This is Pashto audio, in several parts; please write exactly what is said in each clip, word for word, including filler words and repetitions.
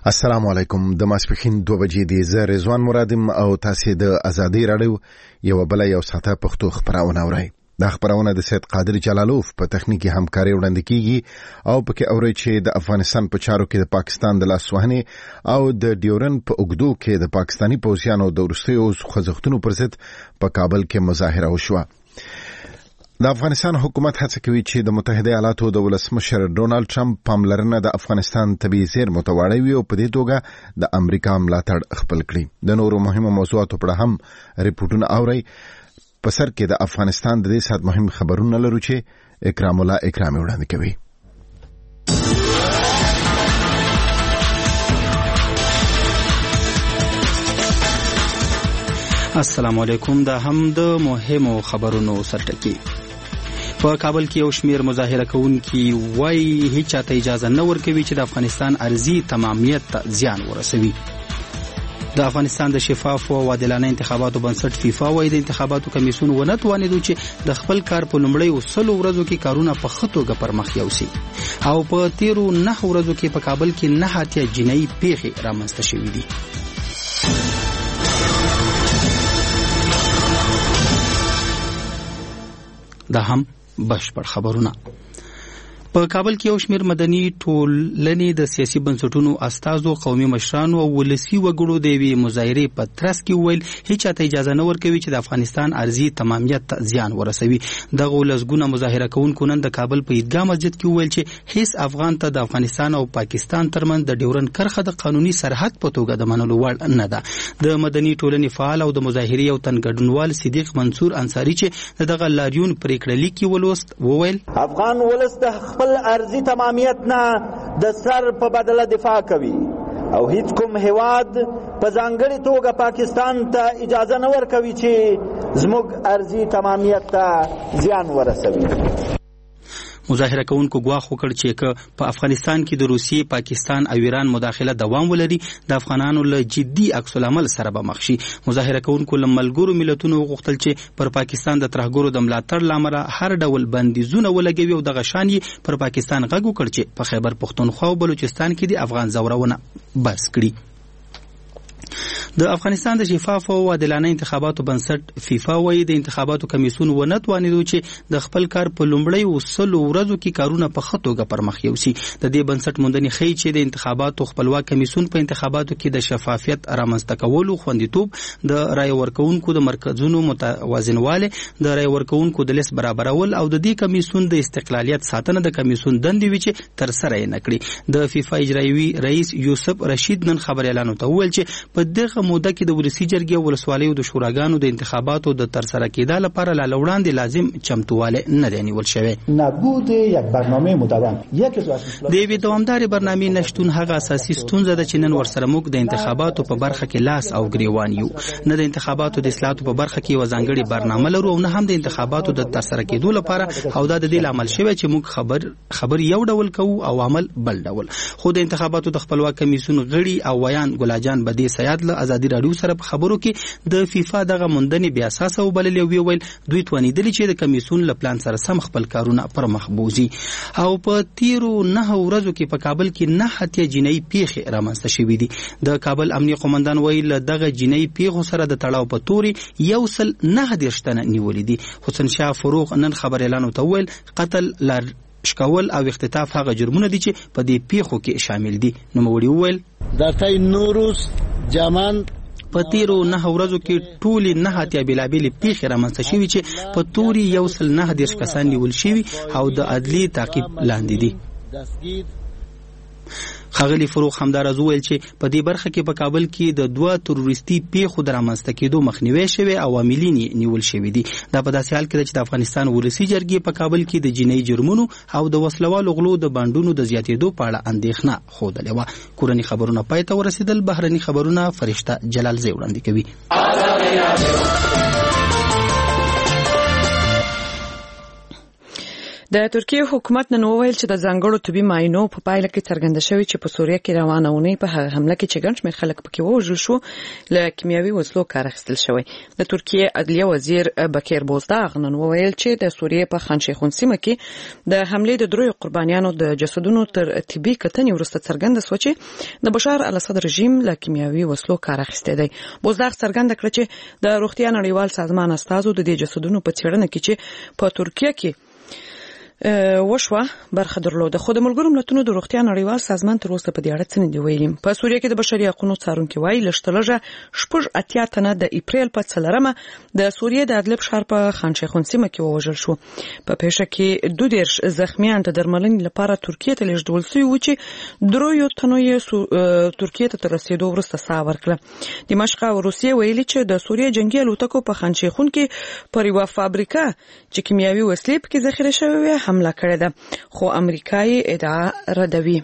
السلام علیکم. د ماسپخین دوه بجې دی. زه رضوان مرادم او تاسو د ازادي رادیو یو بل یو ساته پښتو خبرونه اورئ. دا خبرونه د سید قادر جلالوف په تخنیکی همکاري وړاندې کیږي او پکې اورئ چې د افغانستان په چارو کې د پاکستان د لاسوهنې او د ډیورن په اوګدو کې د پاکستانی پوځیانو د ورستیو خوځښتونو پر ضد په کابل کې مظاهره وشوه. د افغانستان حکومت هڅه کوي چې د متحده ایالاتو د ولسمشر ډونالد ټرمپ پاملرنه د افغانستان طبيعي زیرمو ته واړوي او په دې توګه د امریکا ملاتړ خپل کړي. د نورو مهمو موضوعاتو په اړه هم ریپورتونه اوري. په سر کې د افغانستان د دې سات مهم خبرونه لرو چې اکرام الله اکرامي وړاندې کوي. السلام علیکم. دا هم د مهمو خبرونو سرټکی. په کابل کې یو شمیر مظاهره کوونکي وایي هیڅ چاته اجازه نه ورکوي چې د افغانستان ارضي تمامیت ته زیان ورسوي. د افغانستان د شفاف او عادلانه انتخاباتو بنسټ فیفا وایي د انتخاباتو کمیسیون ونه توانیدو چې د خپل کار په لومړی او سلو ورځو کې کارونه په ښه توګه پرمخ یوسي او په تیرو نه ورځو کې په کابل کې نه اتیا جنایي پیښې رامنځته شوې دي. دا هم بشپړ خبرونه. په کابل کې یو شمیر مدني ټولنې د سیاسي بنسټونو استازو، قومي مشرانو او ولسي وګړو د یوې مظاهرې په ترڅ کې ویل هیڅ چاته اجازه نه ورکوي چې د افغانستان ارضي تمامیت ته زیان ورسوي. دغه لسګونه مظاهره کوونکو نن د کابل په عیدګاه مسجد کې ویل چې هیڅ افغان ته د افغانستان او پاکستان ترمنځ د ډیورن کرښه د قانوني سرحد په توګه د منلو وړ نه ده. د مدني ټولنې فعال او د مظاهرې او تنګډونوال صدیق منصور انصاری چې دغه لاریون پریکړه لیکي ولوست وویل افغان ولس د خپل ارضی تمامیت نه د سر په بدله دفاع کوي او هیڅ کوم هیواد په ځانګړي توګه پاکستان ته اجازه نه ورکوي چې زموږ ارضی تمامیت ته زیان ورسوي. مظاهره کوونکو ګواښ وکړ چې که په افغانستان کې د روسیې، پاکستان او ایران مداخله دوام ولري د افغانانو له جدي عکس العمل سره به مخ شي. مظاهره کوونکو له ملګرو ملتونو وغوښتل چې پر پاکستان د ترهګرو د ملاتړ لامل هر ډول بندیزونه ولګوي او دغه شان یې پر پاکستان غږ وکړ چې په خیبر پختونخوا او بلوچستان کې د افغان زورونه بس کړي. د افغانستان د شفاف او عادلانه انتخاباتو بنسټ فیفا وایي د انتخاباتو کمیسیون ونه توانیدو چې د خپل کار په لومړی او سلو ورځو کې کارونه په ښه توګه پرمخ یوسي. د دې بنسټ موندنې ښیي چې د انتخاباتو خپلواک کمیسیون په انتخاباتو کې د شفافیت رامنځته کولو، خوندیتوب، د رای ورکوونکو د مرکزونو متوازنواله، د رای ورکوونکو د لیست برابرول او د دې کمیسیون د استقلالیت ساتنه د کمیسیون دندې وي چې تر سره یې نکړي. د فیفا اجرایوي رئیس یوسف رشید نن خبر اعلان وکړ چې په دغه موده کې د ولسی جرګې او ولسوالیو د شوراګانو د انتخاباتو د ترسره کېدو لپاره لا وړاندې لازم چمتواله نه دی نیول شوی. نبود یک برنامه مدون یکی از د یوې دوامدارې برنامې نشتون هغه اساسي ستونزه ده چې نن ورسره موږ د انتخاباتو په برخه کې لاس او ګریوان یو. نه د انتخاباتو د اصلاحاتو په برخه کې یو ځانګړي برنامه لرو او نه هم د انتخاباتو د ترسره کېدو لپاره او دا د دې عمل شوی چې موږ خبر خبر یو ډول کوو او عمل بل ډول. خو د انتخاباتو د خپلواک کمیسیون غړي او ویان ګلاجان بدی سیاد له ازادي رادیو سره په خبرو کې د فیفا دغه موندنې بیا اساس او بللې ویل دوی توانیدل چې د کمیسیون له پلان سره سم خپل کارونه پر مخ بوزي او په تیرو نه ورځو کې په کابل کې نه اتیا جنایي پیښې رامنځته شوې دي. د کابل امنیه قومندان ویل دغه جنایي پیښو سره د تړاو په توري یو سل نه دیرشتنه نیولې دي. حسین شاه فروغ نن خبر اعلان وکړ قتل لار شکول او اختطاف هغه جرمونه دي چې په دې پیښو کې شامل دي. نو موړي ویل در تای نوروز جمان په تیرو نه ورځو کې ټولې نه اتیا بلابلې پیښې رامنځته شوې چې په توري یو سل نه دیرش کسان نیول شوي او د عدلي تعقیب لاندې دي. خغلی فروغ همدارز ویل چې په دې برخه کې په کابل کې د دوه تروریستي پیښو د رامنځته کېدو مخنیوي شوی او عاملین نیول شوی دي. دا په داسې حال کې چې د افغانستان ولسی جرګې په کابل کې د جنایي جرمونو او د وسلوالو غلو د باندونو د زیاتېدو په اړه اندېښنه خوده و. کورني خبرونه پای ته ورسېدل. بهرني خبرونه فرشته جلال زی وړاندې کوي. د ترکیه حکومت نن وویل چې د ځانګړو طبي معاینو په پایله کې څرګنده شوی چې په سوریه کې روانه اونۍ په هغه حمله کې چې ګڼ شمېر خلک پکې ووژل شو له کیمیاوي وسلو کار اخیستل شوی. د ترکیه عدلیه وزیر بکیر بوزداغ نن وویل چې د سوریه په خان شیخون سیمه کې د حملې د دروي قربانیانو د جسدونو تر طبي کتنې وروسته څرګنده شو چې د بشار الاسد رژیم له کیمیاوي وسلو کار اخیستی دی. بوزداغ څرګنده کړه چې د روغتیا نړیوال سازمان استازو د دې جسدونو په څېړنه کې چې په ترکیه کې وشوه برخه درلوده. خو د ملګرو ملتونو د روغتیا نړیوال سازمان تر اوسه په دې اړه څه نه دی ویلي. په سوریه کې د بشري حقوقو څارونکي وایي لږترلږه شپږ اتیا تنه د اپریل په څلورمه د سوریه د ادلب ښار په خان شیخون سیمه کې ووژل شو. په پیښه کې دوه دېرش زخمیان د درملنې لپاره ترکیه ته لیږدول شوي وو چې دریو تنو یې ترکیه ته تر رسېدو وروسته ساه ورکړه. دمشق او روسیې ویلي چې د سوریه جنګي الوتکو په خان شیخون کې پر یوه فابریکه چې کیمیاوي وسلې پکې ذخیره شوې وې حمله کړې ده، خو امریکا یې ادعا ردوي.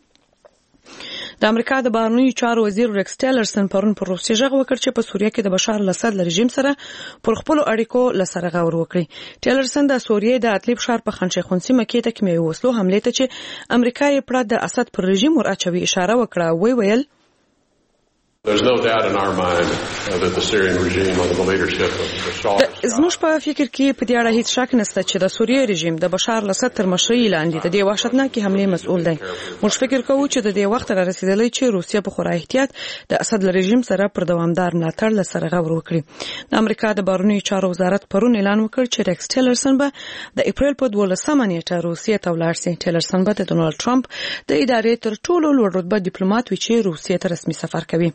د امریکا د بهرنیو چارو وزیر ریکس ټیلرسن پرون پر روسیې غږ وکړ چې په سوریه کې د بشار الاسد رژیم سره پر خپل اړیکو لسره غور وکړي. ټیلرسن د سوریې د ادلب ښار په خان شیخون سیمه کې د کیمیاوي وسلو حملې ته چې امریکا یې پړه د اسد پر رژیم ورچوي اشاره وکړه. وی ویل There's no doubt in our mind uh, that the Syrian regime under the leadership of Bashar زموږ په فکر کې په دې اړه هیڅ شک نشته چې د سوریې رژیم د بشار الاسد تر مشرۍ لاندې د دې وحشتناکې حملې مسؤل دی. موږ فکر کوو چې د دې وخت را رسیدلی چې روسیه په خورا احتیاط د اسد رژیم سره پر دوامدار ملاتړ لسره غور وکړي. د امریکا د بهرنیو چارو وزارت پرون اعلان وکړ چې ریکس ټیلرسن به د اپریل په دولسمه نیټه روسیې ته ولاړ شي. ټیلرسن به د ډونالډ ټرمپ د ادارې تر ټولو لوړ رتبه ډیپلوماټ وي چې روسیې ته رسمي سفر کوي.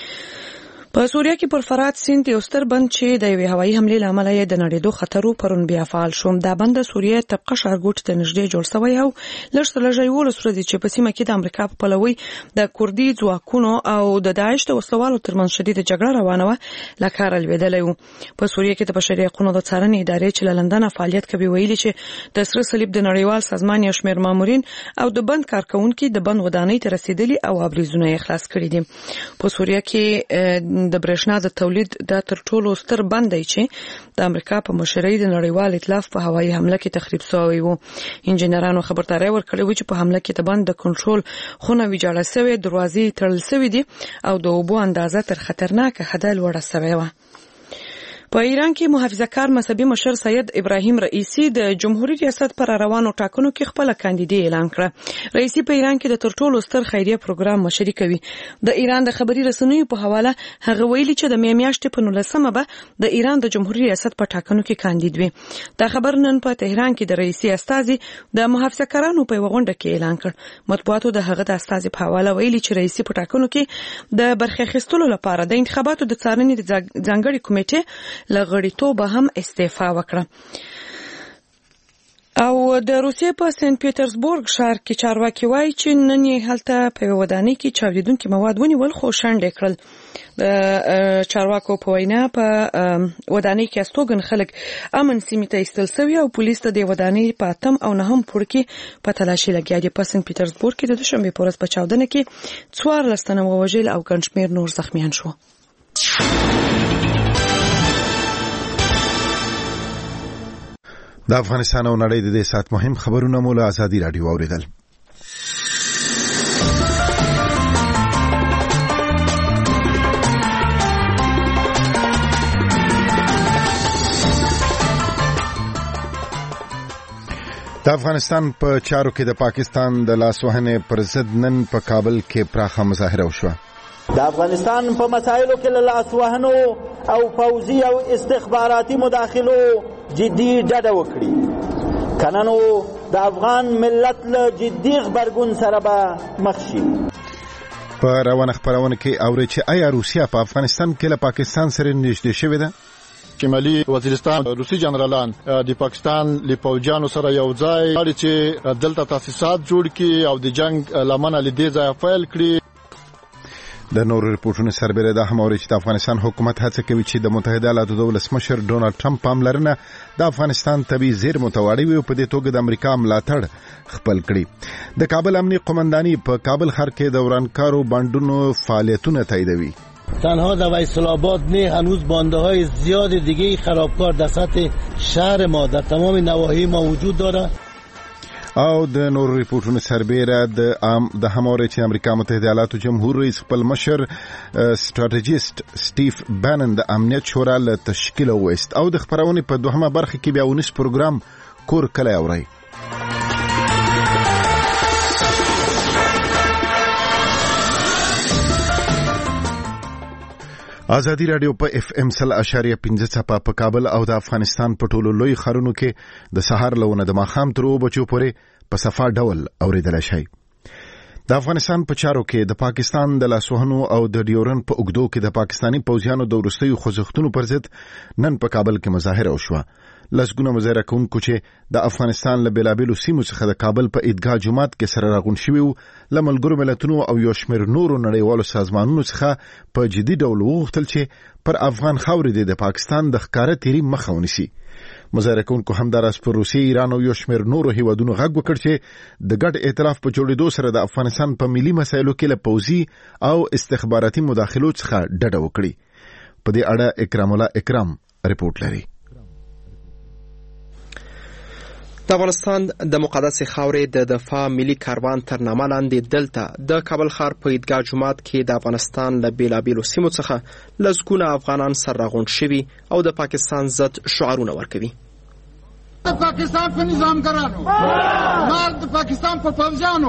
په سوریه کې پر فرات سیند یو ستر بند چې د یوې هوایي حملې له امله یې د نړېدو خطر پرون بیا فعال شو. دا بند د سوریې طبقه ښارګوټ ته نږدې جوړ شوی او لږ تر لږه یولس ورځې چې په سیمه کې د امریکا په پلوي د کوردي ځواکونو او د داعش د وسلوالو ترمنځ شدیده جګړه روانه وه له کاره لوېدلی و. په سوریه کې د بشري حقوقو د څارنې ادارې چې له لندن فعالیت کوي ویلي چې د سره صلیب د نړیوال سازمان یو شمېر مامورین او د بند کارکونکي د بند ودانۍ ته رسیدلي او ابریزونه یې خلاص کړي دي. په سوریه کې د برېښنا د تولید د تر ټولو ستر بند دی چې د امریکا په مشرۍ د نړیوال ائتلاف په هوایي حمله کې تخریب شوی و. انجنیرانو خبرداري ورکړې و چې په حمله کې د بند د کنټرول خونه ویجاړه شوې، دروازې تړل شوې دي او د اوبو اندازه تر خطرناکه حده لوړه شوې وه. په ایران کې محافظه کار مذهبي مشر سید ابراهیم رئیسی د جمهوریت ریاست پر روانو ټاکنو کې خپل کاندیدي اعلان کړ. رئیسی په ایران کې د تر ټولو ستر خیریه پروګرام مشري کوي. د ایران د خبري رسنیو په حواله هغه ویلي چې د می میاشتې په نولسمه به د ایران د جمهوریت ریاست په ټاکنو کې کاندید وي. دا خبر نن په تهران کې د رئیسی استازي د محافظه کارانو په غونډه کې اعلان کړ. مطبوعاتو د هغه د استازي په حواله ویلي چې رئیسی په ټاکنو کې د برخه اخیستلو لپاره د انتخاباتو د څارنې د ځانګړي کمیټې لغړیتوب هم استعفا وکړه. او د روسیې په سنت پیټرزبورګ ښار کې چارواکي وایي چې نن یې هلته په ودانۍ کې چاودیدونکي مواد ونیول خو شنډ کړل. د چارواکو په وینا په ودانۍ کې استوګن خلک امن سیمې ته ایستل شوي او پولیس د دې ودانۍ په اتم او نهم پوړ کې په تلاشي لګیا دي. په سنت پیټرزبورګ کې د دوشنبې په ورځ په چاودنه کې څوارلس تنه ووژل او ګڼ شمېر نور زخمیان شو. د افغانستان او نړۍ د دې سات مهم خبرونه مو له ازادي رادیو اوریدل. د افغانستان په چارو کې د پاکستان د لاسوهنې پر ضد نن په کابل کې پراخه مظاهره وشوه. د افغانستان په مسایلو کې له لاسوهنو او پوځي او استخباراتي مداخلو جدي ډډه وکړي. که نه نو د افغان ملت له جدي غبرګون سره به مخ شي. په روانه خپرونه کې اوري چې آیا روسیا په افغانستان کې له پاکستان سره نږدې شوې ده؟ شمالي وزیرستان روسي جنرالان د پاکستان له پوځیانو سره یو ځای اړ چې دلته تاسیسات جوړ کړي او د جنگ لمنه لیدې ځای فایل کړي. د نور ریپورتونو سربېره دا هم اوري چې د افغانستان حکومت هڅه کوي چې د متحده ایالاتو د ولسمشر ډونالډ ټرمپ پاملرنه د افغانستان طبي زیرمو ته واړوي او په دې توګه د امریکا ملاتړ خپل کړي. د کابل امنیه قومنداني په کابل ښار کې د ورانکارو بانډونو فعالیتونه تاییدوي. تنها در ویسل آباد نه، هنوز بانده های زیاد دیگه خرابکار در سطح شهر ما در تمام نواحی ما وجود داره. او د نور ریپورتونو سربېره د ام د هموري چې امریکا متحده ایالاتو جمهور رئیس خپل مشر سټریټیجیست سټیف بانن د امنیت شورا له تشکیل وست او د خبرونې په دوهمه برخه کې بیا ونیس پروګرام کور کله اوري. آزادی رادیو په اف ام سل اشاریه پنځه څپه په کابل او د افغانستان په ټولو لوی ښارونو کې د سحر لونه د ماښام تر اوه بجو پورې په صفا ډول اوریدل شي. د افغانستان په چارو کې د پاکستان د لاسوهنو او د ډیورن په اوګدو کې د پاکستانی پوځیانو د وروستیو خوځښتونو پر ضد نن په کابل کې مظاهره وشوه. لسګونه مظاهره کوونکو چې د افغانستان له بیلابیلو سیمو څخه د کابل په عیدګاه جومات کې سره راغون شوي وو له ملګرو ملتونو او یو شمېر نورو نړیوالو سازمانونو څخه په جدي ډول وغوښتل چې پر افغان خاورې د پاکستان د ښکاره تیري مخه ونیسي. مظاهره کوونکو همداراز پر روسیې، ایران او یو شمېر نورو هیوادونو غږ وکړ چې د ګډ ائتلاف په جوړېدو سره د افغانستان په ملي مسایلو کې له پوځي او استخباراتي مداخلو څخه ډډه وکړي. په دې اړه اکرام الله اکرام رپورټ لري. د افغانستان د مقدسې خاورې د دفاع ملي کاروان تر نامه لاندې دلته د کابل ښار په عیدګاه جومات کې د افغانستان له بیلابیلو سیمو څخه لسګونه افغانان سر راغونډ شوي او د پاکستان ضد شعارونه ورکوي. د پاکستان په نظامګرانو، مار د پاکستان په پوځیانو،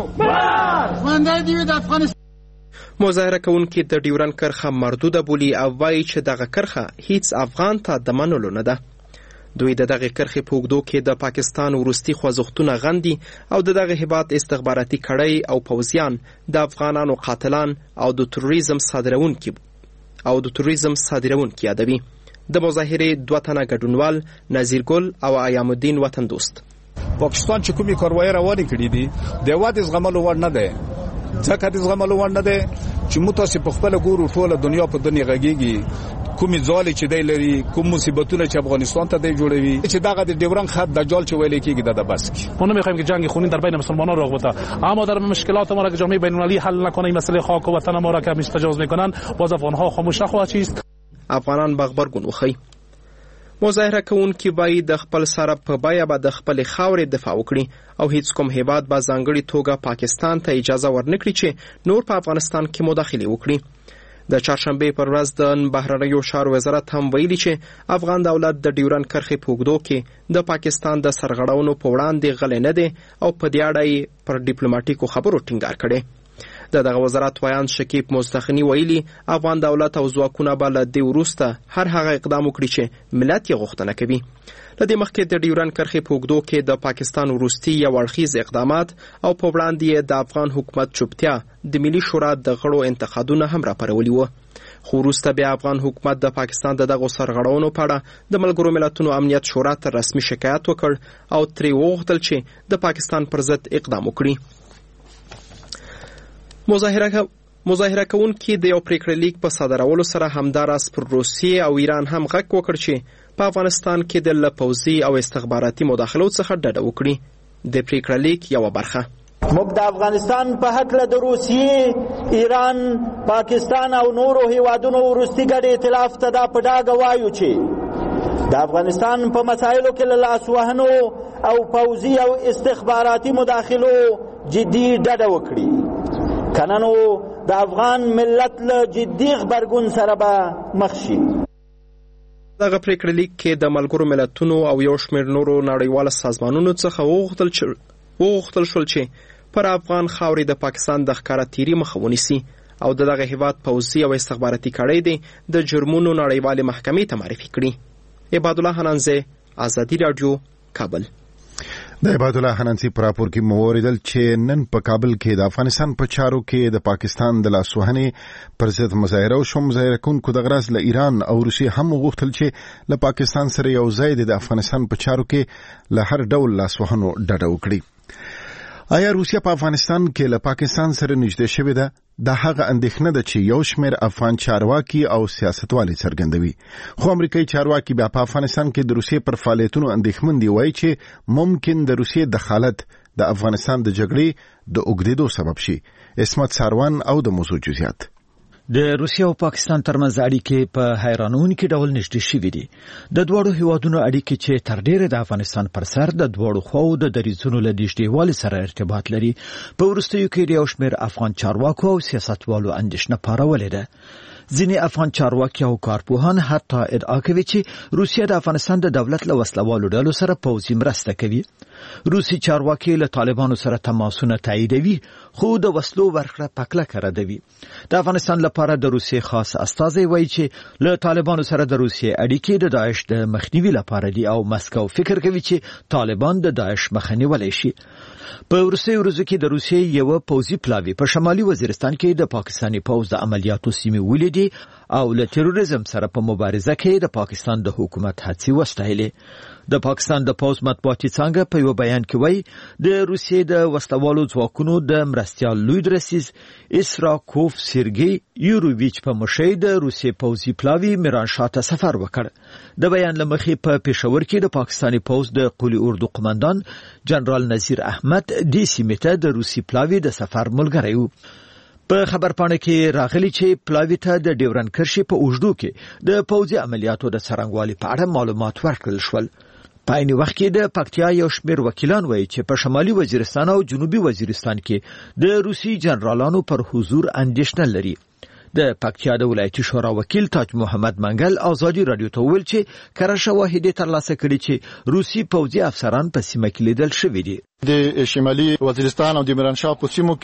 ژوندی دې وي د افغانستان. مظاهره کوونکي د ډیورن کرښه مردوده بولي او وایي چې دغه کرښه هیڅ افغان ته د منلو نه ده. دوی د دغه کرښې په اوږدو کې د پاکستان وروستي خوځښتونه غندي او د دغه هیواد استخباراتي کړۍ او پوځیان د افغانانو قاتلان او د تروریزم صادرونکي او د تروریزم صادرونکي یادوي. د مظاهرې دوه تنه ګډونوال نذیر ګل او ایام الدین وطن دوست پاکستان چې کومې کاروایي روانې کړي دي د هېواد زغملو وړ نه دی، ځکه د زغملو وړ نه دی چې موږ تاسې په خپله ګورو ټوله دنیا په دنیا غږېږي کومې ځالې چې دی لري، کوم مصیبتونه چې افغانستان ته دی جوړوي، چې دغه د ډیورن خط دجال چې ویل کېږي دا د بس کی. ما نمیخوایم که جنگ خونین در بین مسلمانان راه بیفته، اما در مشکلات ما را که جامعه بین‌المللی حل نکنه، این مسئله خاک و وطن ما را که مستجاز میکنن، باز افغان‌ها خاموش نخواهد چیست. افغانان بغبرګون وخی. مظاهره کوونکي باید د خپل سره په بیه به د خپل خاورې دفاع وکړي او هیڅ کوم هیواد به ځانګړي توګه پاکستان ته اجازه ورنکړي چې نور په افغانستان کې مداخله وکړي. د چهارشنبه پر ورځ د بهرنیو چارو وزارت هم ویلي چې افغان دولت د ډیورن کرښې په اوږدو کې د پاکستان د سرغړونو په وړاندې غلی نه دی او په دې اړه یې پر ډیپلوماټیکو خبرو ټینګار کړی. د دغه وزارت ویاند شکیب مزدخني ویلي افغان دولت او ځواکونه به له دې وروسته هر هغه اقدام وکړي چې ملت یې غوښتنه کوي. له دې مخکې د ډیورن کرښې په اوږدو کې د پاکستان وروستي یو اړخیز اقدامات او په وړاندې یې د افغان حکومت چوپتیا د ملي شورا د غړو انتقادونه هم راپارولي وو. خو وروسته بیا افغان حکومت د پاکستان د دغو سرغړونو په اړه د ملګرو ملتونو امنیت شورا ته رسمي شکایت وکړ او ترې وغوښتل چې د پاکستان پر ضد اقدام وکړي. مظاهره مظاهره کوونکي د یو پریکړه لیک په صادرولو سره همداراز پر روسیې او ایران هم غږ وکړ چې په افغانستان کې د له پوځي او استخباراتي مداخلو څخه ډډه وکړي. د پریکړه لیک یوه برخه موږ د افغانستان په هکله د روسیې، ایران، پاکستان او نورو هیوادونو وروستي ګډ ائتلاف ته دا په ډاګه وایو چې د افغانستان په مسایلو کې له لاسوهنو او پوځي او استخباراتي مداخلو جدي ډډه وکړي، کنه نو د افغان ملت له جدي غبرګون سره به مخ شي. دغه پریکړه لیک کې د ملګرو ملتونو او یو شمېر نورو نړیوالو سازمانونو څخه وغوښتل شول چې پر افغان خاورې د پاکستان د ښکاره تیري مخه ونیسي او د دغه هیواد پوځي او استخباراتي کړۍ دی د جرمونو نړیوالې محکمې ته معرفي کړي. عباد الله حنانزی، آزادی رادیو، کابل. د عباد الله حنانزی په راپور کې موریدل چې نن په کابل کې د افغانستان په چارو کې د پاکستان د لاسوهنې پر ضد مظاهره وشوه. مظاهره کوونکو د غرض له ایران او روسیې هم وغوښتل چې له پاکستان سره یو ځای د افغانستان په چارو کې له هر ډول لاسوهنو ډډه وکړي. آیا روسیه په افغانستان کې له پاکستان سره نږدې شوې ده؟ دا هغه اندېښنه ده چې یو شمېر افغان چارواکي او سیاستوالې څرګندوي. خو امریکایي چارواکي بیا په افغانستان کې د روسیې پر فعالیتونو اندېښمن دي، وایي چې ممکن د روسیې دخالت د افغانستان د جګړې د اوږدېدو سبب شي. اسمت ساروان او د موضوع جزئیات. د روسیې او پاکستان ترمنځ اړیکې په حیرانونکي ډول نږدې شوې دي. د دوړو هیوادونو اړیکې چې تر ډیره د افغانستان پر سر د دوړو خواو د دریځونو له نږدېوالي سره ارتباط لري، په وروستیو کې د یو شمېر افغان چارواکو او سیاستوالو اندېښنه پارولې ده. ځینې افغان چارواکي او کارپوهان حتی ادعا کوي چې روسیه د افغانستان د دولت له وسلوالو ډلو سره پوځي مرسته کوي. روسي چارواکي له طالبانو سره تماسونه تاییدوي، خو د وسلو ورکړه پکلکه ردوي. د افغانستان لپاره د روسیې خاص استازی وایي چې له طالبانو سره د روسیې اړیکې د داعش د مخنیوي لپاره دي او مسکو فکر کوي چې طالبان د داعش مخه نیولی شي. په وروستیو ورځو کې د روسیې یو پوځي پلاوی په شمالي وزیرستان کې د پاکستاني پوځ د عملیاتو سیمې ولیدي او له تروریزم سره په مبارزه کې د پاکستان د حکومت هڅې وستایلې. د پاکستان د پوځ مطبوعاتي څانګه په یو بیان کې وایي د روسیې د وسلوالو ځواکونو د مرستیال لوی درسیز اسراکوف سرګي یوروویچ په مشهد د روسیې پوځي پلاوی میرانشاه ته سفر وکړ. د بیان لمخې په پېښور کې د پاکستاني پوځ د قولي اردو قماندان جنرال نذیر احمد د سیمې ته د روسي پلاوی د سفر ملګری و. په خبرپاڼه کې راغلی چې پلاوی ته د ډیورن کرښې په اوږدو کې د پوځي عملیاتو د څرنګوالي په اړه معلومات ورکړل شول. په عین وخت کې د پکتیا یو شمېر وکیلان وایي چې په شمالي وزیرستان او جنوبي وزیرستان کې د روسي جنرالانو پر حضور اندېښنه لري. د پکتیا د ولایتي شورا وکیل تاج محمد منګل ازادي رادیو ته ویل چې کره شواهد ترلاسه کړي چې روسي پوځي افسران په سیمه کې لیدل شوي دي. د شمالي وزیرستان او د میرانشاه په سیمو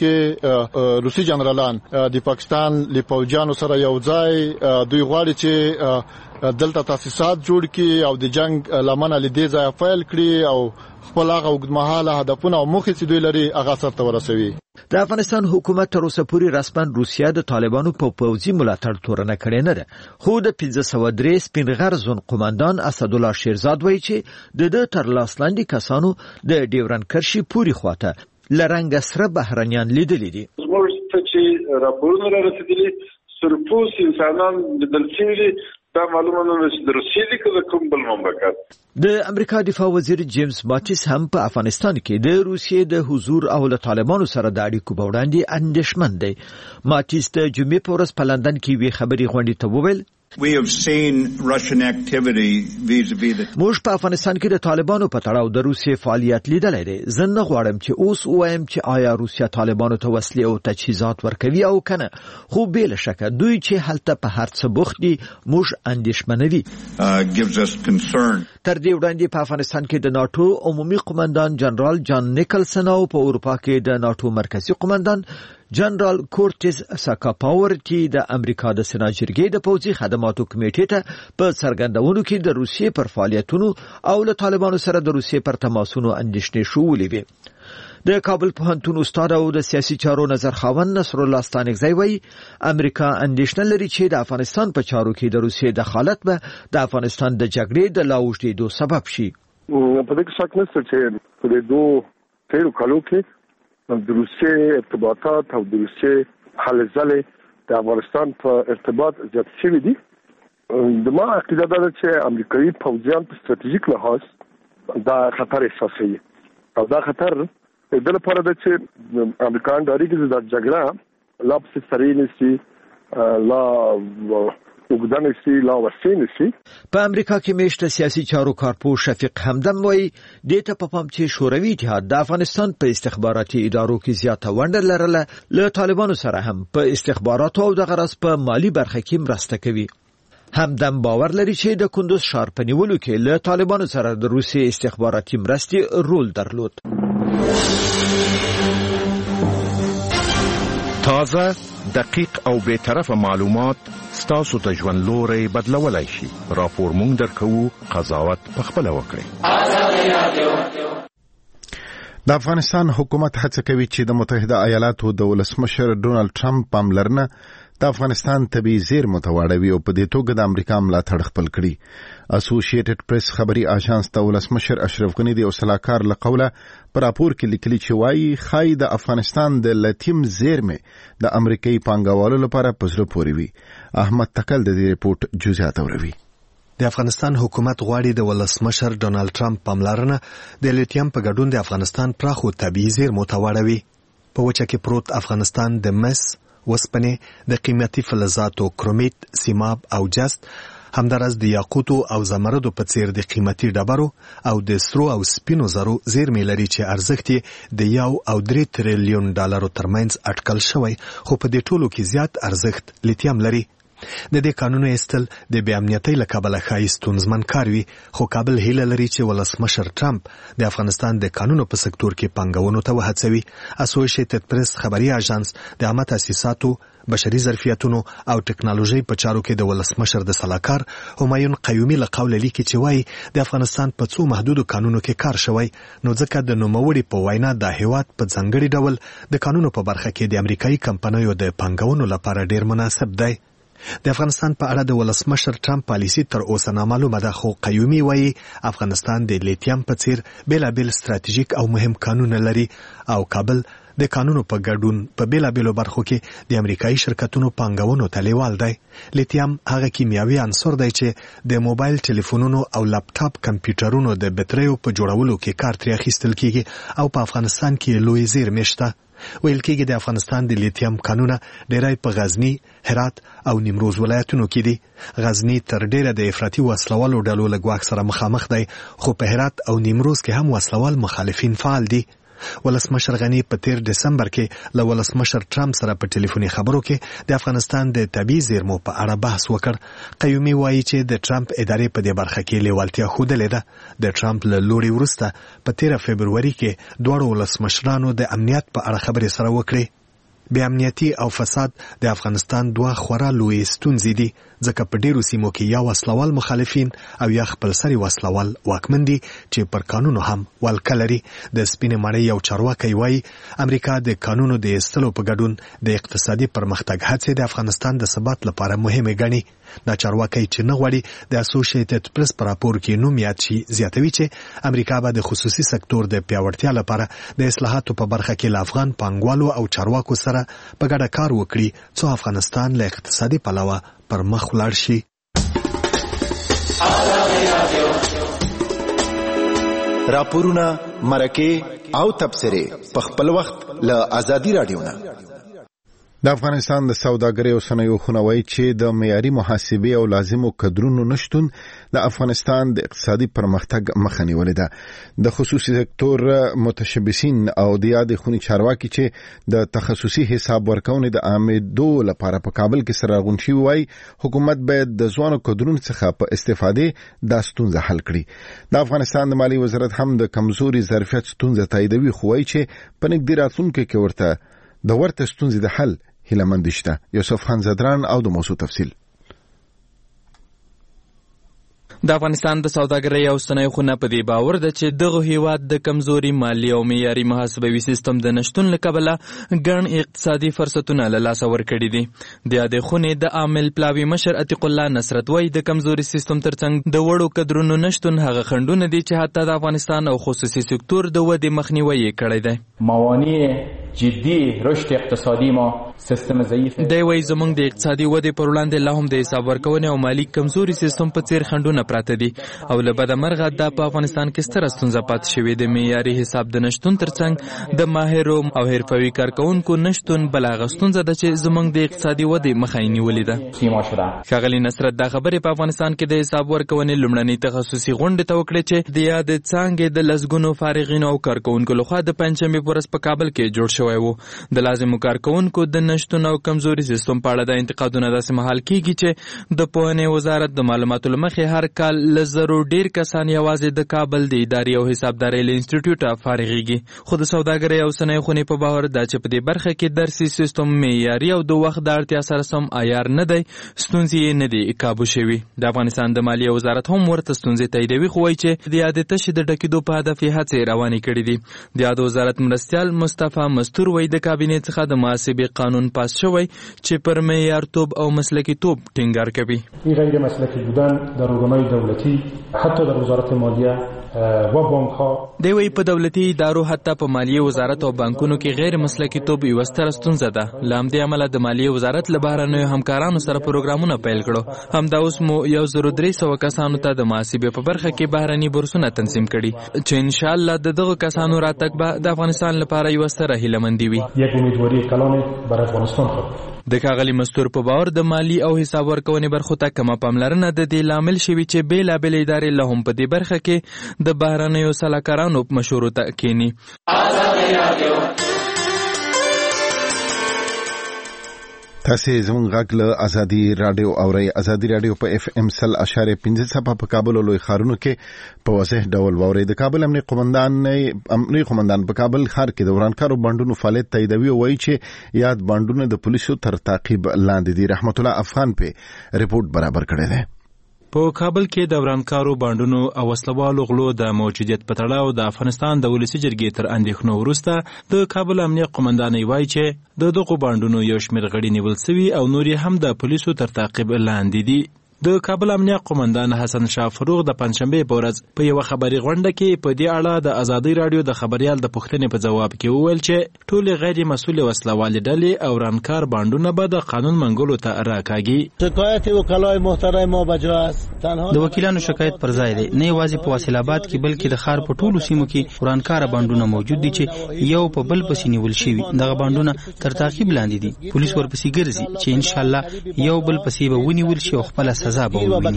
کې روسي جنرالان د پاکستان له پوځیانو سره یو ځای دوی غواړي چې دلته تاسیسات جوړ کړي او د جنگ لمنه لیدې ځای فایل کړي او خپل هغه اوږدمهاله هدفونه او موخې چې دوی لري هغه سرته ورسوي. د افغانستان حکومت تر اوسه پورې رسما روسیه د طالبانو په پوځي ملاتړ تورنه کړې نه ده، خو د پنځه سوه درې سپینغر زون قماندان اسدالله شیرزاد وایي چې د د تر لاس لاندې کسانو د ډیورن کرښې پورې خواته لرنګ سره بهرنیان لیدلي دي. زموږ ته چې راپورونه را رسېدلي سرپوس انسانان لیدل شوي دا معلومه نه چې د روسیې لیکه د کوم بل مملکت. د امریکا دفاع وزیر جیمز ماتیس هم په افغانستان کې د روسیې د حضور او له طالبانو سره د اړیکو په وړاندې اندېښمن دی. ماتیس د جمعې په ورځ په لندن کې یوې خبري غونډې ته وویل We have seen Russian activity vis-a-vis the موږ په افغانستان کې د طالبانو په تړاو د روسیې فعالیت لیدلای دی. زه نه غواړم چې اوس وایم چې آیا روسیا طالبانو ته وسلې او تجهیزات ورکوي او کنه، خو بې له شکه دوی چې هلته په هر څه بوخت دي موږ اندېښمنوي. تر دې وړاندې په افغانستان کې د ناتو عمومي قماندان جنرال جان نیکلسن او په اروپا کې د ناتو مرکزی قماندان جنرال کورټیز ساکاپاورټي د امریکا د سنا جرګې د پوځي خدماتو کمیټې ته په څرګندونو کې د روسیې پر فعالیتونو او له طالبانو سره د روسیې پر تماسونو اندېښنې شولې وي. د کابل پوهنتون استاد او د سیاسي چارو نظر خاوند نصر الله ستانکزی وایي امریکا اندېښنه لري چې د افغانستان په چارو کې د روسیې دخالت به د افغانستان د جګړې د لا اوږدېدو سبب شي. په دې کې شک نشته چې په دې دوه تیرو کالو کې د روسیې ارتباطات او د روسیې هلې ځلې د افغانستان په ارتباط زیات شوي دي. د ما عقیده ده چې امریکایي پوځیان په ستراتیژیک لحاظ دا خطر احساسوي او دا خطر د لپاره ده چې امریکایان ډاري چې دا جګړه لا پسې سړې نشي لا وګدانه سي لا ورسینه سي. په امریکا کې میشته سیاسي چارو کارپو شفیق همدم وایي د ته په پام چې شوروي اتحاد د افغانستان په استخباراتي ادارو کې زیاته ونډه لرله، له طالبانو سره هم په استخباراتو او د غرض په مالی برخه کې مرسته کوي. همدم باور لري چې د کندوز ښار په نیولو کې له طالبانو سره د روسیې استخباراتي مرستې رول درلود. تازه، دقیق او بې طرفه معلومات ستاسو ته ژوند لوري بدلولای شي. راپور مونږ درکوو، قضاوت په خپل وکړئ. د افغانستان حکومت هڅه کوي چې د متحده ایالاتو د ولسمشر ډونالد ټرمپ پاملرنه د افغانستان طبي زیرمو ته واړوي او په دې توګه د امریکا ملاتړ خپل کړي. اسوسییټډ پریس خبري اژانس ته ولسمشر اشرف غني د وسلاکار له قوله پر راپور کې لیکلي چې وايي خای د افغانستان د لتیم زیرمې د امریکایي پانګوالو لپاره په زړه پورې وي. احمد تکل د دې ریپورت جزئیات اوروي. د افغانستان حکومت غواړي د ولسمشر ډونالد ټرمپ پاملرنه د لیتیم په ګډون د افغانستان پراخو طبي زیرمو ته واړوي. په وچه کې پروت افغانستان د مس، وسپنې، د قیمتي فلزاتو کرومیت، سیماب او جست، همدارس د یاقوتو او زمردو په څیر د قیمتي ډبرو او د سرو او سپینو زرو زیرمې لري چې ارزښت یې د یو او درې تریلیون ډالرو ترمنځ اټکل شوی، خو په دې ټولو کې زیات ارزښت لیتیم لري. د دې قانونو ایستل د بې امنیتۍ له کبله ښایي ستونزمن کار وي، خو کابل هیله لري چې ولسمشر ټرمپ د افغانستان د قانونو په سکتور کې پانګونو ته وهڅوي. اسوسییټډ پریس خبري اژانس د عامه تاسیساتو، بشري ظرفیتونو او ټکنالوژي په چارو کې د ولسمشر د سلاکار همایون قیومي له قوله لیکي چې وایي د افغانستان په څو محدودو قانونو کې کار شوی، نو ځکه د نوموړي په وینا د هیواد په ځانګړي ډول د قانونو په برخه کې د امریکایي کمپنیو د پانګونو لپاره ډیر مناسب دی. د افغانستان په اړه د ولسمشر ټرمپ پالیسي تر اوسه نامعلومه ده، خو قیومي وایي افغانستان د لیتیم په څیر بیلابیل ستراتیژیک او مهم قانونونه لري او کابل د قانونو په ګډون په بیلابیلو برخو کې د امریکایي شرکتونو پانګونو ته لیوال دی. لیتیم هغه کیمیاوي عنصر دی چې د موبایل ټلیفونونو او لپټاپ کمپیوټرونو د بټریو په جوړولو کې کار ترې اخیستل کیږي او په افغانستان کې لوی زیرمې شته. ویل کېږي د افغانستان د لیتیم کانونه ډیری په غزنی، هرات او نیمروز ولایتونو کې دي. غزنی تر ډیره د افراطي وسلوالو ډلو له ګواښ سره مخامخ دی، خو په هرات او نیمروز کې هم وسلوال مخالفین فعال دي. ولسمشر غنی په تیر دسمبر کې له ولسمشر ټرمپ سره په ټلیفوني خبرو کې د افغانستان د طبیعي زیرمو په اړه بحث وکړ. قیومي وایي چې د ټرمپ ادارې په دې برخه کې لیوالتیا ښودلې ده. د ټرمپ له لوري وروسته په تیره فبروري کې دواړو ولسمشرانو د امنیت په اړه خبرې سره وکړې. بې امنیتي او فساد د افغانستان دوه خورا لویې ستونزې دي، ځکه په ډیرو سیمو کې یا وسلوال مخالفین او یا خپلسري وسلوال واکمن دي چې پر قانونو هم ولکه لري. د سپینې ماڼۍ یو چارواکی وایي امریکا د قانونو د ایستلو په ګډون د اقتصادي پرمختګ هڅې د افغانستان د ثبات لپاره مهمې ګڼي. دا چارواکی چې نه غواړي د اسوسییټډ پریس په راپور کې نوم یاد شي زیاتوي چې امریکا به د خصوصي سکتور د پیاوړتیا لپاره د اصلاحاتو په برخه کې له افغان پانګوالو او چارواکو سره په ګډه کار وکړي څو افغانستان له اقتصادي پلوه پر مخ ولاړ شي. راپورونه، مرکې او تبصرې په خپل وخت له ازادي رادیو نه. د افغانستان د سوداګرۍ او صنایعو خونوي چې د معیاري محاسبې او لازمو کدرونو نشتون د افغانستان د اقتصادي پرمختګ مخه نیولې ده. د خصوصي سکتور متشبثین او د یادې خونې چارواکي چې د تخصصي حساب ورکونې د عامدو لپاره په کابل کې سره راغونډ شوي وایي حکومت باید د ځوانو کدرونو څخه په استفادې دا ستونزه حل کړي. د افغانستان د مالي وزارت هم د کمزوري ظرفیت ستونزه تاییدوي، خو وایي چې په نږدې راتلونکي کې ورته د ورته ستونزې د حل هیله مند شته. یوسف خان زدران او د موضوع تفصیل. د افغانستان د سوداګرۍ او صنایعو خونه په دې باور ده چې دغه هیواد د کمزوري مالی او معیاري محاسبوي سیستم د نشتون له کبله ګڼ اقتصادي فرصتونه له لاسه ورکړي دي. د یادې خونې د عامل پلاوي مشر عتیق الله نصرت وایي د کمزوري سیستم ترڅنګ د وړو کدرونو نشتون هغه خنډونه دي چې حتی د افغانستان او خصوصي سکتور د ودې مخنیوي یې کړی دی. موانع جدي رشد اقتصادي ما سیستم ضعیف دی. وایي زموږ د اقتصادي ودې پر وړاندې لا هم د حساب ورکونې او مالي کمزوري سیستم په څیر خنډونه پراته دي او له بده مرغه دا په افغانستان کې ستره ستونزه پاتې شوې ده. معیاري حساب د نشتون ترڅنګ د ماهرو او حرفوي کارکونکو نشتون بل هغه ستونزه ده چې زموږ د اقتصادي ودې مخه یې نیولې ده. ښاغلي نصرت دا خبرې په افغانستان کې د حساب ورکونې لومړنۍ تخصصي غونډې ته وکړې چې د یادې څانګې د لسګونو فارغینو او کارکونکو لخوا د پنجشنبې په ورځ په کابل کې جوړ شوی و. د لازمو کارکونکو د نشتون او کمزوري سیستم په اړه د انتقادونه داسې مهال کیږي چې د پوهنې وزارت د معلوماتو له مخې هر کال له زرو ډیر کسان یوازې د کابل د ادارې او حسابدارۍ له انسټیټیوټه فارغېږي. خو د سوداګرۍ او صنایعو خونې په باور ده چې په دې برخه کې درسي سیستم معیاري او د وخت د اړتیا سره سم عیار نه دی، ستونزې یې نه دي کابو شوي. د افغانستان د مالیې وزارت هم ورته ستونزې تاییدوي، خو وایي چې د یادې تشې د ډکېدو په هدف یې هڅې روانې کړي دي. د یاد وزارت مرستیال مصطفی مستور وایي د کابینې څخه د محاسبې قانون پاس شوی چې پر معیارتوب او مسلکیتوب ټینګار کوي. این غیر مسلکی بودن در ارگان‌های دولتی حتی در وزارت مالیه و بانک ها دی وی په دولتي ادارو حتی په مالیه وزارت او بانکونو کې غیر مسلکي توب یو ستر ستونزه ده. لامدې عمله د مالیه وزارت له بهرنیو همکارانو سره پروګرامونه پیل کړو. همدا اوس مو یو زر و درې سوه کسانو ته د محاسبې په برخه کې بهرني بورسونه تنظیم کړي چې ان شاء الله د دغه کسانو راتګ به د افغانستان لپاره یو ستره هیلهمندي وي. یک امیدواری کلان برای افغانستان خود. د ښاغلي مستور په باور د مالی او حساب ورکونې برخو ته کمه پاملرنه د دې لامل شوي چې بېلابېلې ادارې له هم په دې برخه کې د بهرنیو سلاکارانو په مشورو ته کښېني. تاسې زموږ غږ له ازادي راډیو اورئ. ازادي راډیو په اف ام سل اشاریه پنځه څپه په کابل او لوی ښارونو کې په واضح ډول واورئ. د کابل امنیه قومندان امنیه قومندان په کابل ښار کې د ورانکارو بانډونو فعالیت تاییدوي او وایي چې یاد بانډونه د پولیسو تر تعقیب لاندې دي. رحمت الله افغان په ریپورت برابر کړی دی. په کابل کې د ورانکارو بانډونو او وسلوالو غلو د موجودیت په تړاو د افغانستان د ولسي جرګې تر اندېښنو وروسته د کابل امنیه قومندانۍ وایي چې د دغو بانډونو یو شمېر غړي نیول سوي او نور یې هم د پولیسو تر تعقیب لاندې دي. د کابل امنیه قومندان حسن شاه فروغ د پنځشنبې په ورځ په یوه خبري غونډه کې په دې اړه د ازادي راډیو د خبریال د پوښتنې په ځواب کې وویل چې ټولې غیر مسؤلې وسلوالې ډلې او ورانکار بانډونه به د قانون منګولو ته راکاږي. شکایت وکلای محترم ما بجا است. د وکیلانو شکایت پر ځای دی، نه یوازې په وسیل آباد کې بلکې د ښار په ټولو سیمو کې ورانکار بانډونه موجود دي چې یو په بل پسې نیول شوي. دغه بانډونه تر تعقیب لاندې دي. پولیس ورپسې ګرځي چې ان شاء الله یو بل پسې به ونیول شي او خپل سزا به وویني.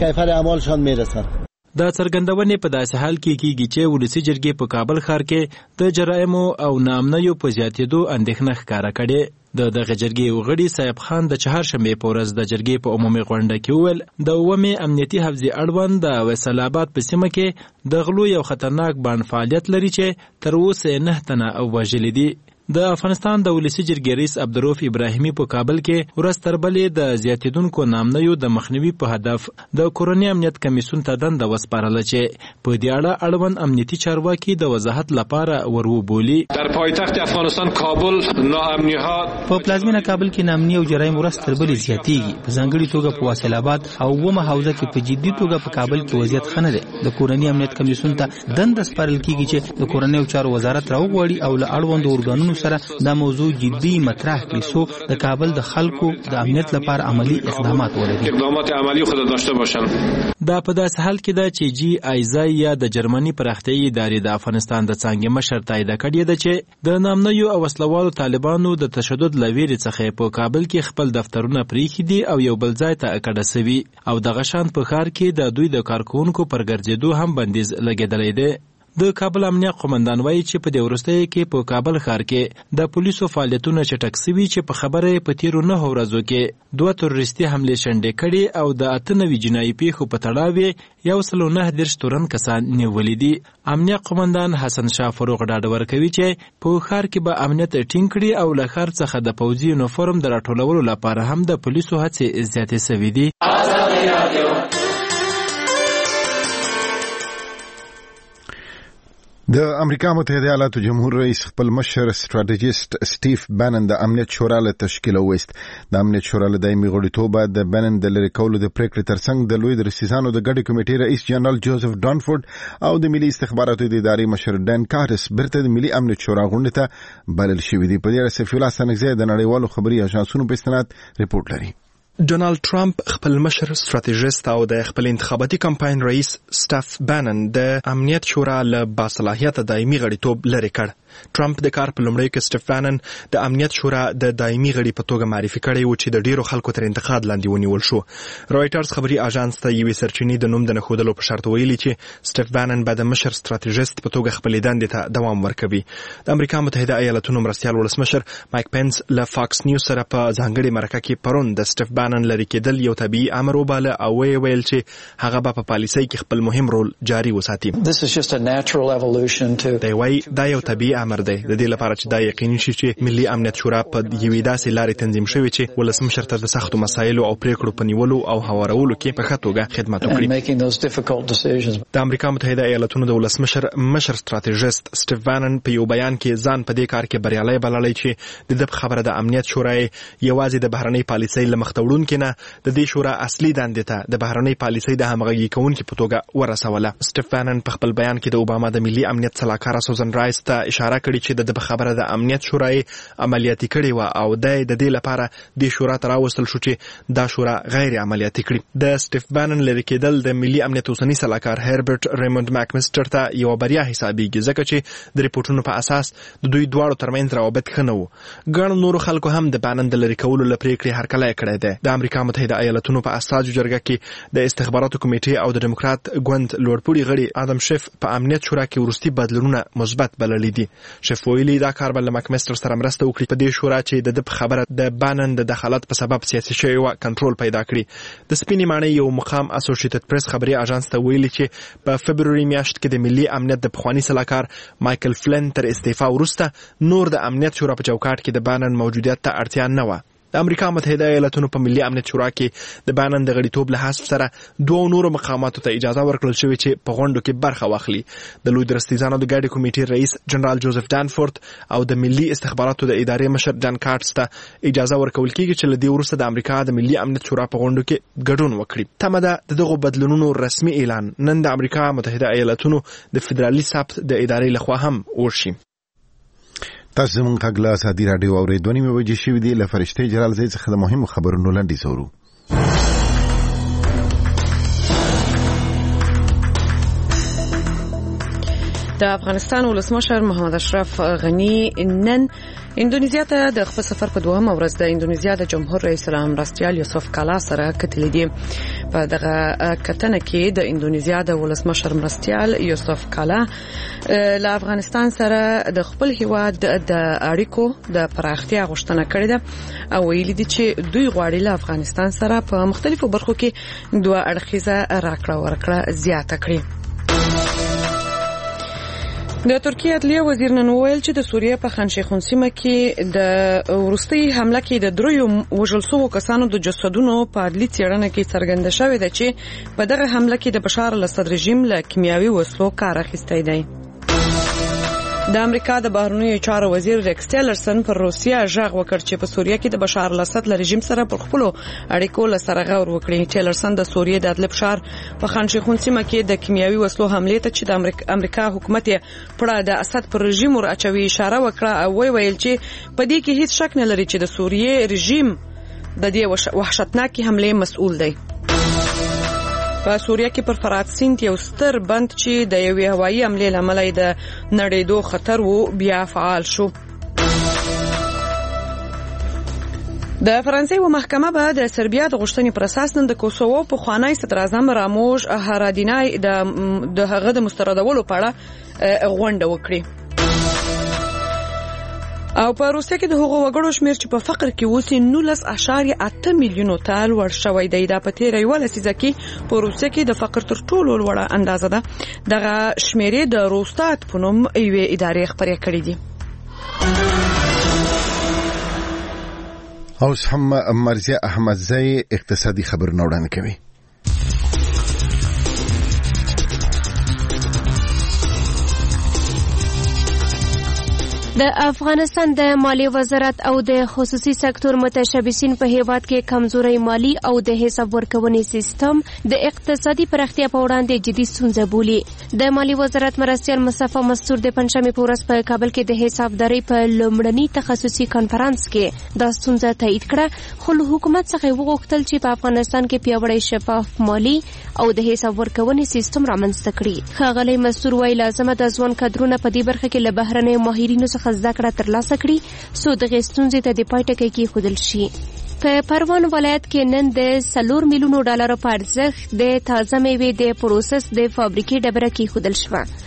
دا څرګندونې په داسې حال کې کیږي چې ولسي جرګې په کابل ښار کې د جرایمو او ناامنیو په زیاتېدو اندېښنه ښکاره کړې. د دغه جرګې یو غړي صاحب خان د چهارشنبې په ورځ د جرګې په عمومي غونډه کې وویل د اوومې امنیتي حفظې اړوند د فیصل آباد په سیمه کې د غلو یو خطرناک بانډ فعالیت لري چې تر اوسه نه تنه وژلي دي. د افغانستان د ولسي جرګې رئیس عبدالرؤف ابراهیمي په کابل کې ورځ تر بلې د زیاتېدونکو ناامنیو د مخنیوي په هدف د کورني امنیت کمیسیون ته دنده وسپارله چې په دې اړه اړوند امنیتي چارواکي د وضاحت لپاره وروبولي. در پایتخت افغانستان کابل ناامنی‌ها په پلازمینه کابل کې ناامني او جرایم ورځ تر بلې زیاتېږي. په ځانګړي توګه په واصل آباد او اوومه حوزه کې په جدي توګه په کابل کې وضعیت ښه نه دی. د کورني امنیت کمیسیون ته دنده سپارل کیږي چې د کورنیو چارو وزارت راوغواړي او له اړوندو ارګانونو سره دا موضوع جدي مطرح کړي څو د کابل د خلکو د امنیت لپاره عملی اقدامات ولري. اقدامات عملی خود داشته باشن. دا په داسې حال کې ده چې جی آیزای یا د جرمني پراختیایي ادارې د افغانستان د څانګې مشر تایید کړی ده چې د نامنیو او وسلوالو طالبانو د تشدد له ویرې څخه په کابل کې خپل دفترونه پریښي دي او یو بل ځای ته کډه سوي او دغه شان په ښار کې د دوی د کارکوونکو پر ګرځېدو هم بندیز لګېدلی دی. د کابل امنیه قومندان وایي چې په دې وروستیو کې په کابل ښار کې د پولیسو فعالیتونه چټک سوي چې په خبره یې په تیرو نهو ورځو کې دوه تروریستي حملې شنډې کړي او د اته نوي جنایي پیښو په تړاو یې یو سل او نهه دېرش تورن کسان نیولي دي. امنیه قومندان حسن شاه فروغ ډاډ ورکوي چې په ښار کې به امنیت ټینګ کړي او له ښار څخه د پوځي یونیفورم د راټولولو لپاره هم د پولیسو هڅې زیاتې سوي دي. د امریکا متحده ایالاتو جمهور رئیس خپل مشر ستراتیژیست سټیف بانن د امنیت شورا له تشکیل وست. د امنیت شورا له دایمي غړیتوب د بانن د لری کولو د پریکړې ترڅنګ د لوی درسیزانو د ګډې کمیټې رئیس جنرال جوزف ډانفورد او د ملي استخباراتو د ادارې مشر ډان کارس برته د ملي امنیت شورا غونډه ته بلل شوې دي. په دې اړه سفیر الله سنگزی د نړیوالو خبري اژانسونو په استناد ریپورت لري. ډونالد ټرمپ خپل مشر ستراتیژیست او د خپل انتخاباتي کمپاین رئیس سټیف بانن د امنیت شورا له باصلاحیته دایمي غړیتوب لري کړ. ټرمپ د کار په لومړیو کې سټیف بانن د امنیت شورا د دایمي غړي په توګه معرفي کړی و چې د ډیرو خلکو تر انتقاد لاندې ونیول شو. رويټرز خبري اژانس ته یوې سرچینې د نوم د نښودلو په شرط ویلي چې سټیف بانن به د مشر ستراتیژیست په توګه خپل دندې ته دوام ورکوي. د امریکا متحده ایالاتونو مرستیال ولسمشر مایک پنس له فاکس نیوز سره په ځانګړي مرکه کې پرون د سټیف بانن لري کېدل یو طبيعي امر وباله او ویل چې هغه به په پالیسۍ کې خپل مهم رول جاري وساتي. دی وايي دا یو طبيعي امر دی د دې لپاره چې دا یقیني شي چې ملي امنیت شورا په یوې داسې لارې تنظیم شوی چې ولسمشر ته د سختو مسایلو او پریکړو په نیولو او هوارولو کې په ښه توګه خدمت وکړي. د امریکا متحده ایالاتونو د ولسمشر مشر ستراتیژیست سټیف بانن په یو بیان کې ځان په دې کار کې بریالی بللی چې د ده خبره د امنیت شورا یوازې د بهرنۍ پالیسۍ له مخ وړونکې نه د دې شورا اصلي دندې ته د بهرنۍ پالیسۍ د همغږي کوونکي په توګه ورسوله. سټیف بانن په خپل بیان کې د اوباما د ملي امنیت سلاکاره سوزن رایس ته اشاره کړې چې د ده خبره د امنیت شورا عملیاتي کړې وه او د دې لپاره دې شورا ته راوستل شو چې دا شورا غیر عملیاتي کړي. د سټیف بانن لرې کېدل د ملي امنیت اوسني سلاکار هربرت ریموند ماکمسټر ته یوه بریا حسابېږي ځکه چې د ریپورټونو په اساس د دوی دواړو ترمنځ روابط ښه نه وو. ګڼو نورو خلکو هم د بانن د لرې کولو له پرېکړې هرکلی کړی دی. د امریکا متحده ایالاتونو په استازو جرګه کې د استخباراتو کمیټې او د ډیموکرات ګوند لوړپوړي غړي ادم شیف په امنیت شورا کې وروستي بدلونونه مثبت بللي دي. شیف ویلي دا کار به له ماکمسټر سره مرسته وکړي په دې شورا چې د ده په خبره د بانن د دخالت په سبب سیاسي شوې وه کنټرول پیدا کړي. د سپینې ماڼۍ یو مقام اسوسییټډ پریس خبري اژانس ته ویلي چې په فبروري میاشت کې د ملي امنیت د پخواني سلاکار مایکل فلن تر استعفا وروسته نور د امنیت شورا په چوکاټ کې د بانن موجودیت ته اړتیا نه وه. د امریکا متحده ایالاتونو په ملي امنیت شورا کې د بانن د غړیتوب له حذف سره دوه نورو مقاماتو ته اجازه ورکړل شوې چې په غونډو کې برخه واخلي. د لوی درستیزانو د ګډې کمیټې رئیس جنرال جوزف دانفورد او د ملي استخباراتو د ادارې مشر جان کارټس ته اجازه ورکول کېږي چې له دې وروسته د امریکا د ملي امنیت شورا په غونډو کې ګډون وکړي. تمه ده د دغو بدلونونو رسمي اعلان نن د امریکا متحده ایالاتونو د فدرالي ثبت د ادارې لخوا هم وشي. تاسو زموږ غږ له ازادي راډیو اورئ. دوه نیمې بجې شوې دي. له فرشتې جلالزۍ څخه د مهمو خبرونو لنډیز اورو. د افغانستان ولسمشر محمد اشرف غنی نن اندونیزیا ته د خپل سفر په دوهمه ورځ د اندونیزیا د جمهور رئیس مرستیال یوسف کالا سره کتلې دي. په دغه کتنه کې د اندونیزیا د ولسمشر مرستیال یوسف کالا له افغانستان سره د خپل هیواد د اړیکو د پراختیا غوښتنه کړې ده او ویلي دي چې دوی غواړي له افغانستان سره په مختلفو برخو کې دوه اړخیزه راکړه ورکړه زیاته کړي. د ترکیه عدلیه وزیر نن وویل چې د سوریه په خان شیخون سیمه کې د وروستي حمله کې د دریو وژل شوو کسانو د جسدونو په عدلي څېړنه کې څرګنده شوې ده چې په دغه حمله کې د بشار الاسد رژیم له کیمیاوي وسلو کار اخیستی دی. د امریکا د بهرنیو چارو وزیر ریکس ټیلرسن پر روسیا ژغ وکړ چې په سوریه کې د بشار الاسد له رژیم سره پر خپل اړیکو له سره غور وکړي. ټیلرسن د سوریه د ادلب ښار په خان شیخون سیمه کې د کیمیاوي وسلو حمله ته چې د امریکا حکومت یې پړه د اسد پر رژیم ور اچوي اشاره وکړه او ویل چې په دې کې هیڅ شک نه لري چې د سوریه رژیم د دې وحشتناکې حمله مسؤل دی. په سوریه کې پر فرات سیند یو ستر بند چې د یوې هوایي حملې له امله د نړېدو خطر وو بیا فعال شو. د فرانسې یوه محکمه به د سربیا د غوښتنې پر اساس نن د کوسوو پخوانی صدراعظم راموش هرادینای د هغه د مستردولو په اړه غونډه وکړي. او په روسیه کې د هغو وګړو شمیر چې په فقر کې اوسي نولس اعشاریه اته میلیونو ته لوړ شوی دی. دا په تیره یوه لسیزه کې په روسیه کې د فقر تر ټولو لوړه اندازه ده. دغه شمیرې د روستات په نوم یوې ادارې خپرې کړې دي. اوس هم مرزیه احمدزی اقتصادي خبرونه وړاندې کوي. د افغانستان د مالی وزارت او د خصوصي سکتور متشبثین په هیواد کې کمزوري مالی او د حساب ورکونې سیستم د اقتصادي پراختیا په وړاندې جدي ستونزه بولي. د مالی وزارت مرستیال مصطفی مستور د پنځمې په ورځ په کابل کې د حسابدارۍ په لومړني تخصصي کانفرنس کې دا ستونزه تایید کړه، خو له حکومت څخه وغوښتل چې په افغانستان کې پیاوړی شفاف مالی او د حساب ورکونې سیستم رامنځته کړي. ښاغلی مستور وایي لازمه ده ځوان کادرونه په دې برخه کې له بهرنیو ماهرینو څخه زده کړه ترلاسه کړي څو دغې ستونزې ته د پای ټکی کېښودل شي. په پروان ولایت کې نن د څلور میلیونو ډالرو په ارزښت د تازه میوې د پروسس د فابریکې ډبره کېښودل شوه.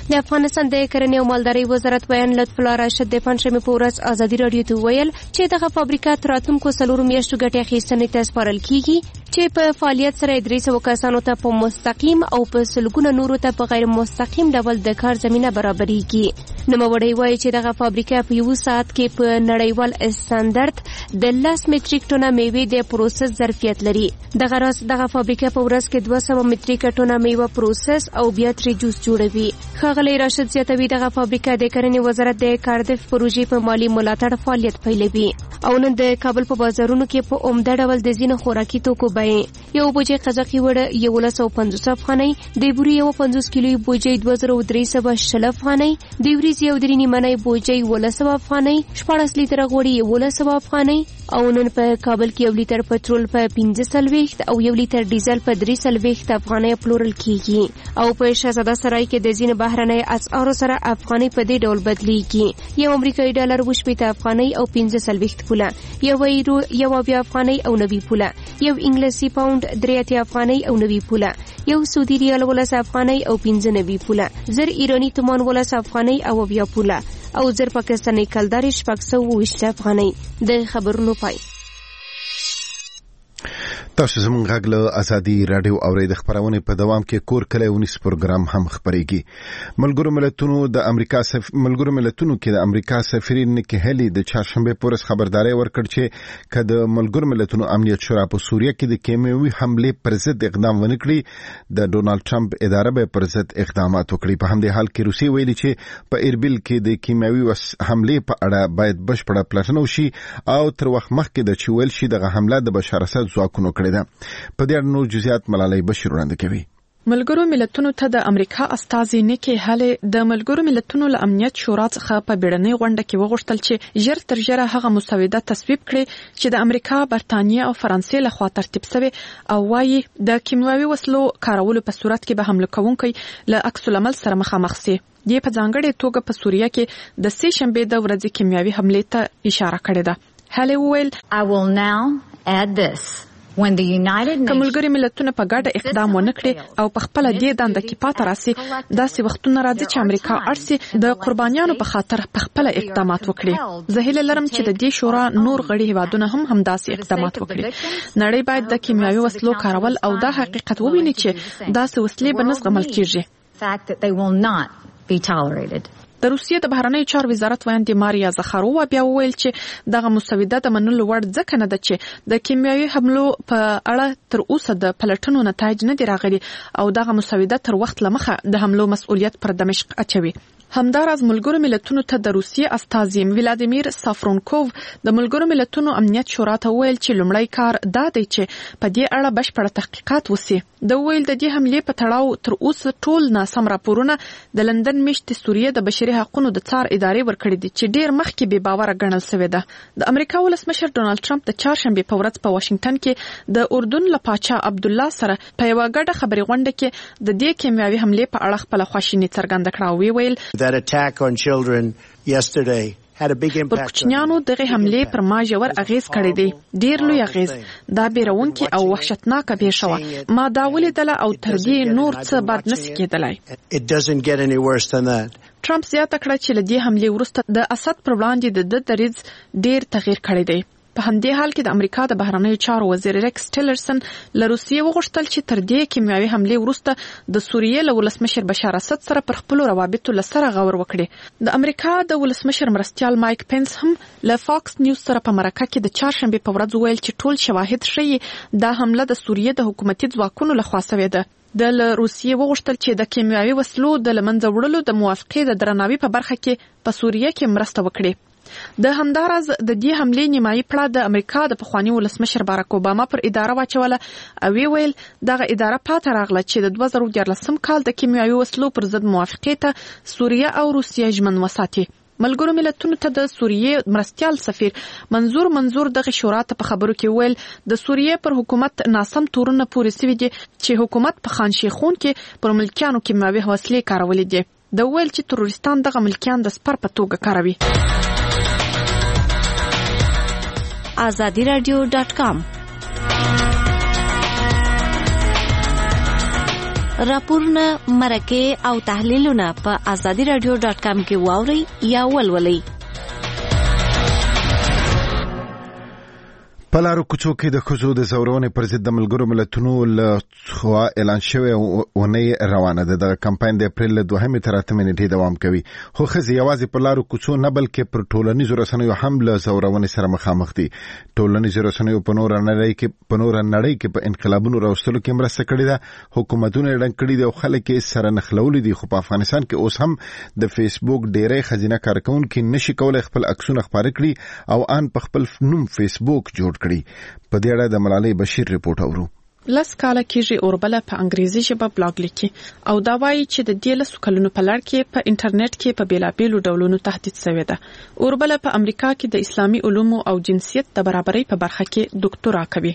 د افغانستان د کرنې او مالدارۍ وزارت بیان لطف الله راشد د پنځمې په ورځ ازادي راډیو ته ویل چې دغه فابریکه تر راتلونکو څلورو میاشتو ګټې اخیستنې ته سپارل کیږي چې په فعالیت سره درې سوه کسانو ته په مستقیم او په سلګونه نورو ته په غیر مستقیم ډول د کار زمینه برابرېږي. نوموړی وایي چې دغه فابریکه په یو ساعت کې په نړیوال استاندرد د لس متریک ټنه میوې د پروسس ظرفیت لري. دغه راز دغه فابریکه په ورځ کې دوه سوه متریک ټنه میوه پروسس او بیا ترې جوس جوړوي. ښاغلی راشد زیاتوي دغه فابریکه د کرنې وزارت د کاردف پروژې په مالي ملاتړ فعالیت پیلوي او نن د کابل په بازارونو کې په عمده ډول د ځینو خوراکي توکو بیې یو بوجۍ قزاقي وړه یولس سوه پنځوس افغانۍ، د بورې یوه پنځوس کیلویي بوجۍ دوه زره درې سوه شل افغانۍ، د وریځې یو درې نیمنۍ بوجۍ اوولس سوه افغانۍ، شپاړس لیتره غوړي یولس سوه افغانۍ او نن په کابل کې یو لیتر پټرول په پنځه څلوېښت او یو لیتر ډیزل په درې څلوېښت افغانۍ پلورل کیږي او په شهزاده سرای کې د ځینو بهرنۍ اسعارو سره افغانۍ په دې ډول بدلیږي. یو امریکایي ډالر اووه شپېته افغانۍ او پنځه څلوېښت پوله، یو یورو یو اویا افغانۍ او نوي پوله، یو انګلیسي پاونډ درې اتیا افغانۍ او نوي پوله، یو سعودي ریال ولس افغانۍ او پنځه نوي پوله، زر ایرانی تومان ولس افغانۍ او اویا پوله او زر پاکستاني کلدارې شپږ سوه اووه ویشت افغانۍ. د خبرونو پای. تاسو زموږ غږ له ازادي راډیو اورئ. د خپرونې په دوام کې کور کلی ونیس پروګرام هم خپرېږي. ملګرو ملتونو د امریکا سف... ملګرو ملتونو کې د امریکا سفیر نکی هلی د چهارشنبه په ورځ خبرداري ورکړ چې که د ملګرو ملتونو امنیت شورا په سوریه کې د کیمیاوي حملې پر ضد اقدام ونه کړي، د ډونالد ټرمپ اداره به پر ضد اقدامات وکړي. په همدې حال کې روسیې ویلي چې په اربیل کې د کیمیاوي حملې په اړه باید بشپړه پلټنه وشي او تر وخت مخکې د چې ویل شي دغه حمله د بشار اسد ځواکونو کړې ده. په دې اړه نور جزئیات ملالۍ بشیر وړاندې کوي. ملګرو ملتونو ته د امریکا استازي نیکی هلی د ملګرو ملتونو له امنیت شورا څخه په بیړنۍ غونډه کې وغوښتل چې ژر تر ژره هغه مسوده تصویب کړي چې د امریکا، برتانیې او فرانسې لخوا ترتیب شوی او وايي د کیمیاوي وسلو کارولو په صورت کې به حمله کوونکي له عکس العمل سره مخامخ شي. دې په ځانګړې توګه په سوریه کې د سې شنبې د ورځې کیمیاوي حملې ته اشاره کړې ده. هلی وویل I will now add this. که ملګري ملتونه په ګډه اقدام ونه کړي او په خپل دې دنده کې پاتې راسي، داسې وختونه راځي چې امریکا اړسي د قربانیانو په خاطر په خپل اقدامات وکړي. زه هیله لرم چې د دې شورا نور غړي هیوادونه هم همداسې اقدامات وکړي. نړۍ باید د کیمیاوي وسلو کارول او دا حقیقت وویني چې داسې وسلې به نه زغمل کیږي. د روسیې د بهرنیو چارو وزارت ویاندې ماریا زخارووا بیا وویل چې دغه مسوده د منلو وړ ځکه نه ده چې د کیمیاوي حملو په اړه تر اوسه د پلټنو نتایج نه دي راغلي او دغه مسوده تر وخت لمخه د حملو مسؤلیت پر دمشق اچوي. همداراز ملګرو ملتونو ته د روسیې استازي ولادیمیر سافرونکوف د ملګرو ملتونو امنیت شورا ته ویل چې لومړی کار دا دی چې په دې اړه بشپړ تحقیقات وشي. د ویل د دې حملې په تړاو تر اوسه ټول ناسم راپورونه د لندن میشت سوریه د بشري حقوقو د څار ادارې ورکړي دي چې ډیر مخکې بې باوره ګڼل شوې ده. د امریکا ولسمشر ډونالد ټرمپ د چهارشنبه په ورځ په واشنگټن کې د اردن له پاچا عبد الله سره په یوه ګډه خبري غونډه کې د دې کیمیاوي حملې په اړه خپل خواشیني څرګنده کړه او ویل That attack on children yesterday had a big impact. پر کوچنیانو دغه حملې پر ما ژور اغیز کړی دی، ډیر لوی اغیز. دا بیرونکي او وحشتناک پیښه ما دا ولیدله او تر دې نور څه بد نشي کېدلای. It doesn't get any worse than that. ټرمپ زیاته کړه چې له دې حملې وروسته د اسد پر وړاندې د د دریځ ډیر تغییر کړی دی. په همدې حال کې د امریکا د بهرنیو چارو وزیر ریکس ټیلرسن له روسیې وغوښتل چې تر دې کیمیاوي حملې وروسته د سوریې له ولسمشر بشار اسد سره پر خپل روابطو لسره غور وکړي. د امریکا د ولسمشر مرستیال مایک پنس هم له فاکس نیوز سره په مرکه کې د چهارشنبه په ورځ ویل چې ټول شواهد ښیي دا حمله د سوریې د حکومتي ځواکونو لخوا شوې ده. د روسیې وغوښتل چې د کیمیاوي وسلو د لمنځه وړلو د موافقې د درناوي په برخه کې په سوریه کې مرسته وکړي. د همداراز د دې حملې نیمایي پړه د امریکا د پخوانی ولسمشر باراک اوباما پر اداره واچوله او ویل دغه اداره پاتې راغله چې د دوه زره دیارلسم کال د کیمیاوي وسلو پر ضد موافقې ته سوریه او روسیه ژمن وساتي. ملګرو ملتونو ته د سوریې مرستیال سفیر منظور منظور دغه شورا ته په خبرو کې ویل د سوریې پر حکومت ناسم تورونه پورې سوي دي چې حکومت په خان شیخون کې پر ملکیانو کیمیاوي وسلې کارولې دي. د ویل چې تروریستان دغه ملکیان د سپر په توګه کاروي. azadi radio dot com راپورونه، مرکې او تحلیلونه په آزادي رادیو ډاټ کام کې واورئ یا ولولئ. په لارو کوڅو کې د ښځو د ځورونې پر ضد د ملګرو ملتونو له خوا اعلان شوی اونۍ روانه ده. د کمپاین د اپریل له دوهمې تر اتمې نیټې دوام کوي، خو ښځې یوازې په لارو کوڅو نه بلکې پر ټولنیزو رسنیو هم له ځورونې سره مخامخ دي. ټولنیزو رسنیو په نوره نړۍ کې په نوره نړۍ کې په انقلابونو راوستلو کې مرسته کړې ده. حکومتونه یې ډنګ کړي دي او خلک یې سره نښلولي دي، خو په افغانستان کې اوس هم د فیسبوک ډېری ښځینه کارکوونکي نشي کولی خپل عکسونه خپاره کړي او ان په خپل نوم فیسبوک جوړ کړي. په دې اړه د ملالۍ بشیر ریپورت اورو. لس کاله کېږي اوربله په انګریزي ژبه بلاګ لیکي او دا وایي چې د دې لسو کلونو په لړ کې په انټرنیټ کې په بیلابېلو ډولونو تهدید شوی ده. اوربله په امریکا کې د اسلامي علومو او جنسیت د برابرۍ په برخه کې ډاکټورا کوي.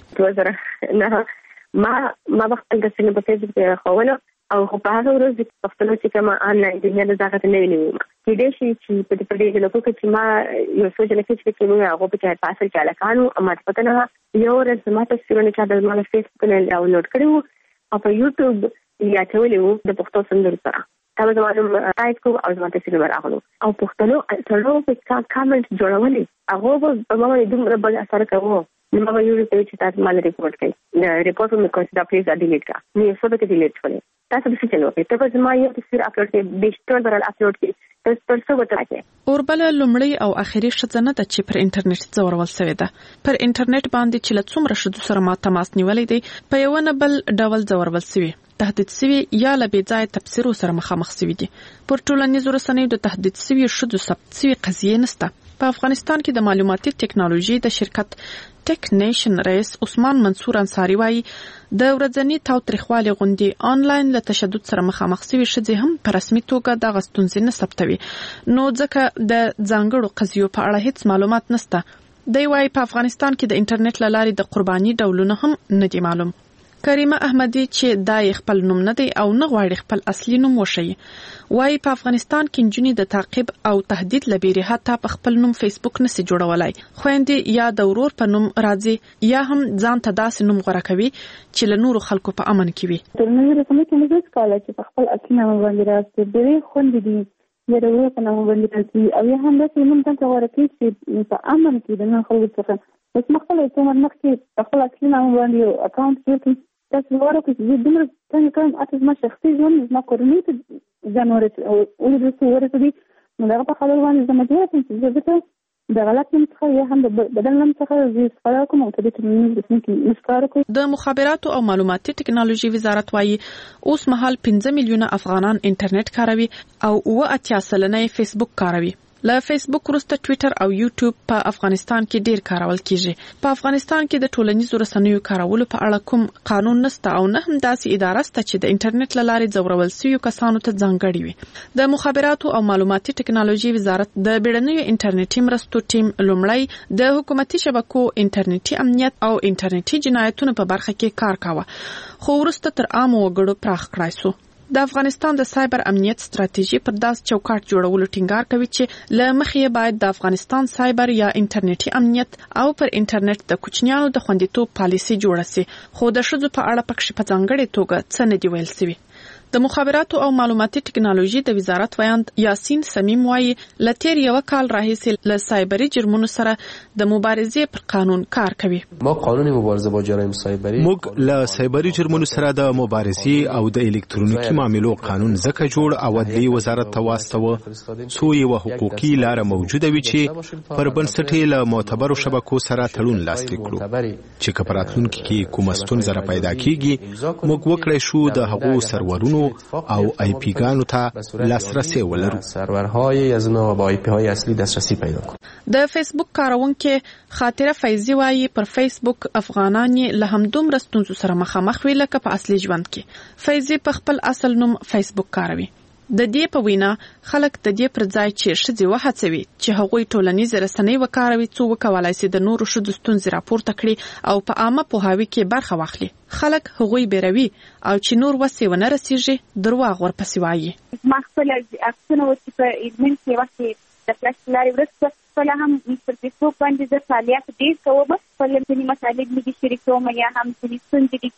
ما ما وخت د سینې په فیسبوک کې خوونه او په هغه ورځ د پښتنو چې کوم آنلاین دنیا د ځای ته نه وینم چې د شي چې په دې په دې لکه چې ما یو څه چې لکه چې موږ هغه په کې پاسل چې علاقانو اما پته نه یو ورځ ما ته سیرونه چې د مال فیسبوک نه ډاونلوډ کړو او په یوټیوب یا ټولو د پښتو سندرو سره دا زموږ ټایپ کو او زموږ څه راغلو او پښتنو ټولو په کامنټ جوړولې هغه په ما دومره بل اثر کوي. نو ما یو ریپورت چې تاسو مال ریپورت کړئ دا ریپورت مې کوم دا پلیز ډیلیټ کا نو یو څه کې ډیلیټ کړئ تاسو به څه چلو ته په ما یو تصویر اپلوډ کړئ ډیجیټل برال اپلوډ کړئ تاسو پر څه وته اوربله لومړی او اخیری شتنه د چې پر انټرنیټ ځورول شوی ده. پر انټرنیټ باندې چې لڅومره شدو سره ما تماس نیولې دی په یو نه بل ډول ځورول شوی تهدید شوی یا لبي ځای تفسیر سره مخامخ شوی دي. پر ټولنیزو رسنیو د تهدید شوی شدو ثبت شوی قضیه نشته. په افغانستان کې د معلوماتي ټکنالوژي د شرکت ټیک نیشن رئیس عثمان منصور انصاری وایي د ورځنی تاوتریخوالي غونډې آنلاین له تشدد سره مخامخ شوي ښځې هم په رسمي توګه دغه ستونزې نه ثبتوي، نو ځکه د ځانګړو قضیو په اړه هیڅ معلومات نشته. دی وایي په افغانستان کې د انټرنیټ له لارې د قرباني ډولونه هم نه دي معلوم. کریمه احمدی چې دای خپل نوم نه دی او نه غواړي خپل اصلي نوم وشي، وایي په افغانستان کې نجونې د تعقیب او تهدید لبیره حتی په خپل نوم فیسبوک نشي جوړولای. خويندې یا د ورور په نوم راځي یا هم ځان ته داسې نوم غوړه کوي چې له نورو خلکو په امن کې وي. د نوې رسمي کې موږ ښکاله چې په خپل اصلي نوم باندې راځي ډېرې خوندې دي یا د ورور په نوم باندې راځي او یا هم داسې نوم ته غوړه کوي چې په امن کې د نن خلکو څخه بس مخکله چې مخکې په خپل اصلي نوم باندې اکاونټ جوړ تاسو واره چې دومره څنګه کوم اته ما شخصي ژوند ما کورنۍ ته ځانور او د څه ورته دي نو دا په خبر باندې زما دی چې زه د غلط نوم څخه یا هم د بدل نوم څخه زه استفاده کوم او ته د تلویزیون مسکار کوم. د مخابراتو او معلوماتي ټکنالوژي وزارت وايي اوس مهال پنځه میلیونه افغانان انټرنیټ کاروي او اوه اتیا سلنه فیسبوک کاروي. له فیسبوک وروسته ټوئیټر او یوټیوب په افغانستان کې ډیر کارول کیږي. په افغانستان کې د ټولنیزو رسنیو کارولو په اړه کوم قانون نشته او نه هم داسې اداره شته چې د انټرنیټ له لارې ځورول شویو کسانو ته ځانګړي وي. د مخابراتو او معلوماتي ټکنالوژي وزارت د بیړنیو انټرنیټي مرستو ټیم لومړی د حکومتي شبکو انټرنیټي امنیت او انټرنیټي جنایتونو په برخه کې کار کاوه، خو وروسته تر عامو وګړو پراخ کړای شو. د افغانستان د سایبر امنیت ستراتیژي پر داس چوکاټ جوړولو ټینګار کوي چې له مخې باید د افغانستان سایبر یا انټرنیټي امنیت او پر انټرنیټ د کوچنیانو د خوندیتوب پالیسي جوړه شي، خو د ښځو په اړه پکې په ځانګړې توګه څه نه دی ویل شوی. د مخابراتو او معلوماتي ټکنالوژي د وزارت ویاند یاسین سمیم وایي له تیر یو کال راهیسې له سایبري جرمونو سره د مبارزې پر قانون کار کوي. ما قانون مبارزه با جرایم سایبری موږ له سایبري جرمونو سره د مبارزې او د الکترونیکي معاملو قانون ځکه جوړ او د وزارت ته واستوه څو یو حقوقي لار موجوده وي چې پر بنسټ له معتبرو شبکو سره تړون لاسلیک کړو چې کپراتونکو کې کوم ستونزه را پیدا کیږي موږ وکړای شو د هغو سرورونو او آی پی ګانو ته لاسرسي ولرو. سرورهای از نو با آی پی های اصلی دسترسی پیدا کړو. د فیسبوک کارونکو خاطره فیضی وایي پر فیسبوک افغانان له همدومره ستونزو سره مخامخ وي لکه په اصلي ژوند کې. فیضی په خپل اصل نوم فیسبوک کاروي. د دې په وینا خلک د دې پر ځای چې ښځې وهڅوي چې هغوی ټولنیز رسنۍ وکاروي څو وکولای شي د نورو ښځو ستونزې راپورته کړي او په عامه پوهاوي کې برخه واخلي. خلک هغوی بیروي او چې نور وسې ونه رسیږي درواغ ورپسې وایي. ما خپل اکسونه چې په ایډمن کې وخت د فلاش لارې ورسته خپل هم پر فیسبوک باندې د فعالیت ډېر کوم. خپل ځینې مسایل مې شریکوم یا هم ځینې ستونزې دي چې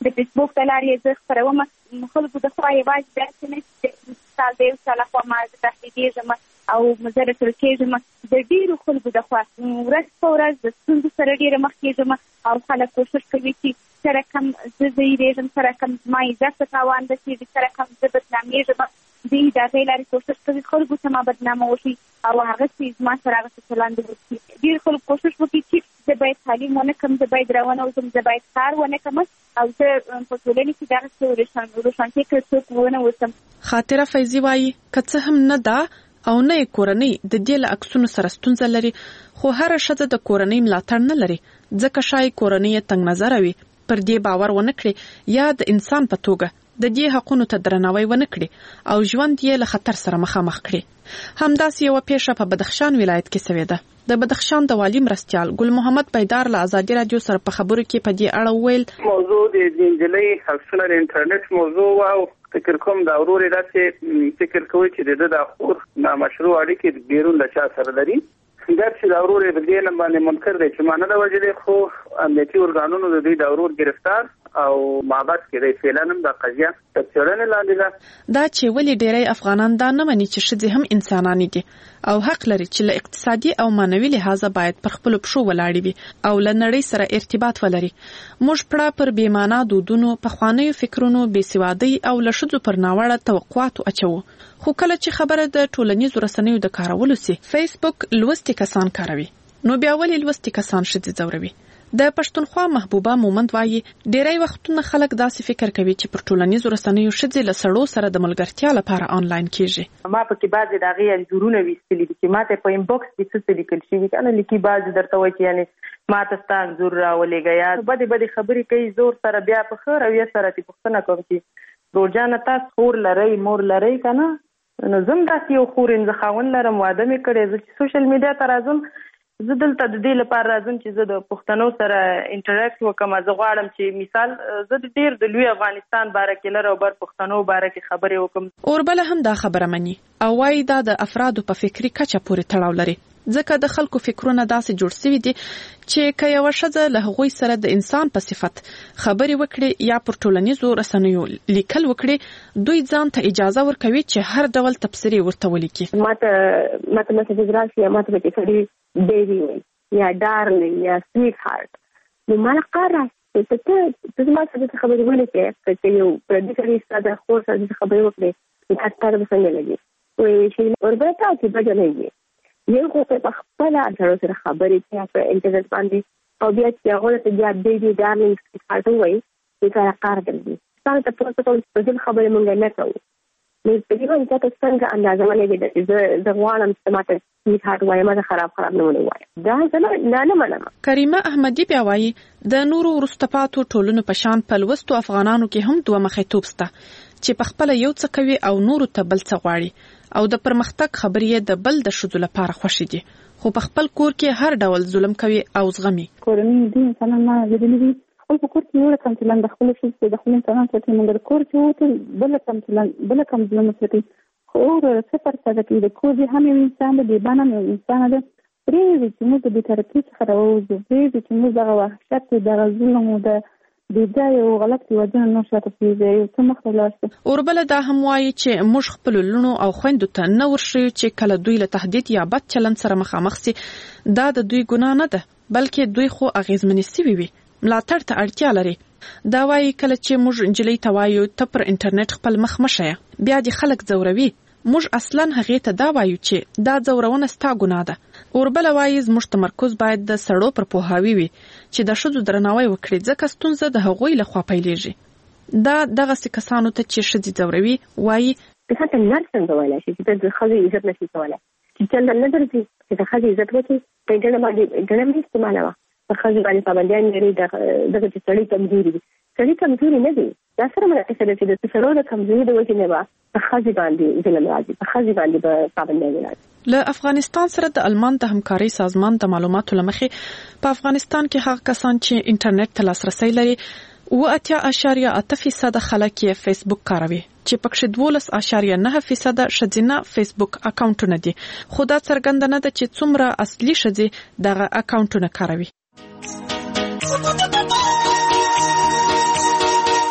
د فیسبوک د لارې زه خپروم خلکو د خوا یوازې داسې نه چې مثال د یو چا لخوا ما زه تهدیدېږم او زه رسول کېږم د ډېرو خلکو د خوا ورځ په ورځ د ستونزو سره ډېره مخ کېږم او خلک کوشش کوي چې سره کم زه ځایېږم سره کم زما عزت ته تاوان رسېږي سره کم زه بدنامېږم دوی د هغې لارې کوشش کوي خلکو ته ما بدنامه وشي او هغسې زما سره هغسې چلند وکړي. ډېر خلک کوشش وکړي چې زه باید تعلیم ونه کړم زه باید روانه اوسم زه باید کار ونه کړم او زه په ټولنې کې دغسې روښانتۍ کړ څوک ونه اوسم. خاطره فیضي وایي که څه هم نه ده او نه یې کورنۍ د دې له عکسونو سره ستونزه لري خو هره ښځه د کورنۍ ملاتړ نه لري ځکه شاید کورنۍ یې تنګ نظره وي پر دې باور ونه کړي یا د انسان په توګه د دې حقونو ته درناوی ونه کړي او ژوند یې له خطر سره مخامخ کړي. همداسې یوه پیښه په بدخشان ولایت کې شوې ده. د بدخشان د والي مرستیال ګل محمد بیدار له ازادي رادیو سره په خبرو کې په دې اړه وویل موضوع د نجلۍ عکسونه د انټرنیټ موضوع او فکر کوم دا ورور داسې فکر کوي چې د د خور نامشروع اړیکې بیرون له چا سره لري دا چې دا ورور د دې نه باندې منکر دی چې مانه د وجې خو امنیتي ارګانونو د دې د ورور گرفتار او مابعد کې د فعلانم د قضیه تفسیرونه لاندې ده. دا چې ولې ډېری افغانان دا نه مني چې ښځې هم انسانان دي او حق لري چې له اقتصادي او معنوي لحاظه باید پر خپل پښو ولاړ وي او له نړۍ سره ارتباط ولري. موږ پړه پر بیمانه دودونو پخوانیو فکرونو بېسوادۍ او له ښځو پر ناوړه توقعاتو اچوو خو کله چې خبره د ټولنیزو رسنیو د کارولو سي فیسبوک لوستي کسان کاروي نو بیا ولې لوستي کسان ښځې ځوروي. د پښتونخوا محبوبه مومند وایي ډېری وختونه خلک داسې فکر کوي چې پر ټولنیزو رسنیو ښځې له سړو سره د ملګرتیا لپاره آنلاین کیږي. ما پکې بعضې د هغې انځورونه ویستلي دي چې ما ته په انباکس کې څه څه لیکل شوي که نه لیکي بعضې درته وایي چې یعنې ما ته ستا انځور راولېږه یا بدې بدې خبرې کوي زور سره بیا په ښه رویه سره ترې پوښتنه کوم چې روجانه تاسو خور لرئ مور لرئ که نه نو زه هم داسې یو خور یم زه خاوند لرم واده مې کړی زه چې سوشل میډیا ته راځم زه دلته د دې لپاره راځم چې زه د پښتنو سره انټریکټ وکړم. زه غواړم چې مثال زه د ډېر د لوی افغانستان باره کې لر او بر پښتنو باره کې خبرې وکړم. اوربله هم دا خبره مني او وایي دا د افرادو په فکري کچه پورې تړاو لري ځکه د خلکو فکرونه داسې جوړ شوي دي چې که یوه ښځه له هغوی سره د انسان په صفت خبرې وکړي یا پر ټولنیزو رسنیو لیکل وکړي دوی ځان ته اجازه ورکوي چې هر ډول تبصرې ورته ولیکي. ما ته ما ته مسیج راشي ما ته پکې کړي بیبي وي یا ډارلینګ یا سویټ هارټ نو ما قرار ته ته ما څه خبرې ولیکې چې یو پردي کړي ستاسو خور سره خبرې وکړي چې تاسو به څنګه لګي وایي چې اوربته چې بجلېږي یو خو په خپل اړه سره خبرې کوي په انټرنیټ باندې او بیا چې هغه ته بیا بیبي ډارلینګ سپارټ وایي چې دا کار کوي څنګه تاسو ته په دې خبرې مونږ نه کوو نو په دې باندې تاسو څنګه اندازه ولګی چې زه زه غواړم چې ماته هیڅ هارت وایي ما خراب خراب نه وایي دا څه نه نه منم. کریمه احمدی بیا وایي د نورو ورستپاتو ټولنو په شان په لوستو افغانانو کې هم دوه مخیتوب شته چې په خپل یو څه کوي او نورو ته بل څه غواړي او د پرمختګ خبرې د بل د ښځو لپاره خوښې دي خو په خپل کور کې هر ډول ظلم کوي او زغمي. کورنۍ دي انسانان نه لیدلي دي خپل په کور کې یو رقم چلند د خپل ښځې د خپل انسانان سره موږ د کور کې وته بل رقم چلند بل رقم ظلم کوي خو صفر څه کوي د کور دي هم انسان دی باندې انسان دی پرې چې موږ د ترقی څخه راوځو پرې چې موږ دغه وحشت د ظلم او د د یو غلط ودانه نو شاته پیږي یو څه مخلاص. اوربله دا هم وایي چې موږ خپل لونو او خويندو ته نه ورشي چې کله دوی له تهدید یا بد چلند سره مخامخ سي دا د دوی ګناه نه ده بلکې دوی خو اغیزمنې سوي وي ملاتړ ته اړتیا لري. دا وایي کله چې موږ انجلۍ ته وایو ته پر انټرنیټ خپل مخ مشه بیا د خلک ځوروي موږ اصلا هغه ته دا وایو چې دا ځورونه ستا ګناه ده. اوربله وایي زموږ تمرکز باید د سړو پر پوهاوی وي چې د ښځو درناوی وکړي ځکه ستونزه د هغوی له خوا پیلېږي. دا دغه کسانو ته چې ښځې ځوروي وایي څه ته نر څنګه وایي چې د ښځې عزت نشي کولای چې څنګه نه درځي چې د ښځې عزت وکړي په انټرنیټ باندې انټرنیټ استعمالوه په ښځې باندې پابندیان لري دغه چې سړی کمزوري دي سړی کمزوري نه دي دا سره مرسته ده چې د سړو د کمزوري د وجې نه به په ښځې باندې ظلم راځي په ښځې باندې به پابندیان راځي. له افغانستان سره د المان د همکارۍ سازمان د معلوماتو لمخې په افغانستان کې هغه کسان چې انټرنیټ ته لاسرسی لري اوه اتیا اعشاریه اته فیصده خلک یې فیسبوک کاروي چې پکې دولس اعشاریه نه فیصده ښځینه فیسبوک اکاونټونه دي خو دا څرګنده نه ده چې څومره اصلي ښځې دغه اکاونټونه کاروي.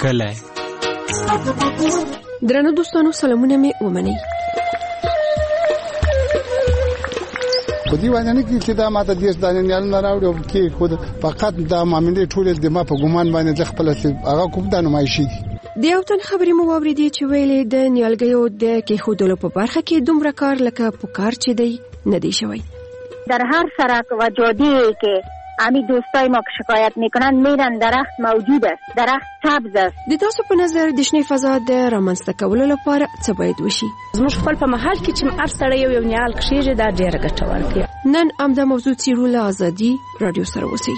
کلی. درنو دوستانو سلامونه می ومنئ. په دې باندې کې چې دا ماته دیش دانې نیال نه راوړي او کې خود فقط دا معاملې ټول د ما په ګمان باندې خپل هغه کوم د نمایشي دي. د یو تن خبرې مو واورېدې چې ویلې د نیالګیو د کېښودلو په برخه کې دومره کار لکه پکار چې دی نه دی شوی. در هر سرک و جاده‌ای که امی دوستای ما که شکایت میکنن میرن درخت موجود است، درخت سبز است. د تاسو په نظر د شنې فضا د رامنځته کولو لپاره څه باید وشي؟ زموږ خپل په محل کې چې هر سړی یو یو نیال کښېږي دا ډېره ګټور دی. نن همدا موضوع څېړو له ازادي راډیو سره اوسئ.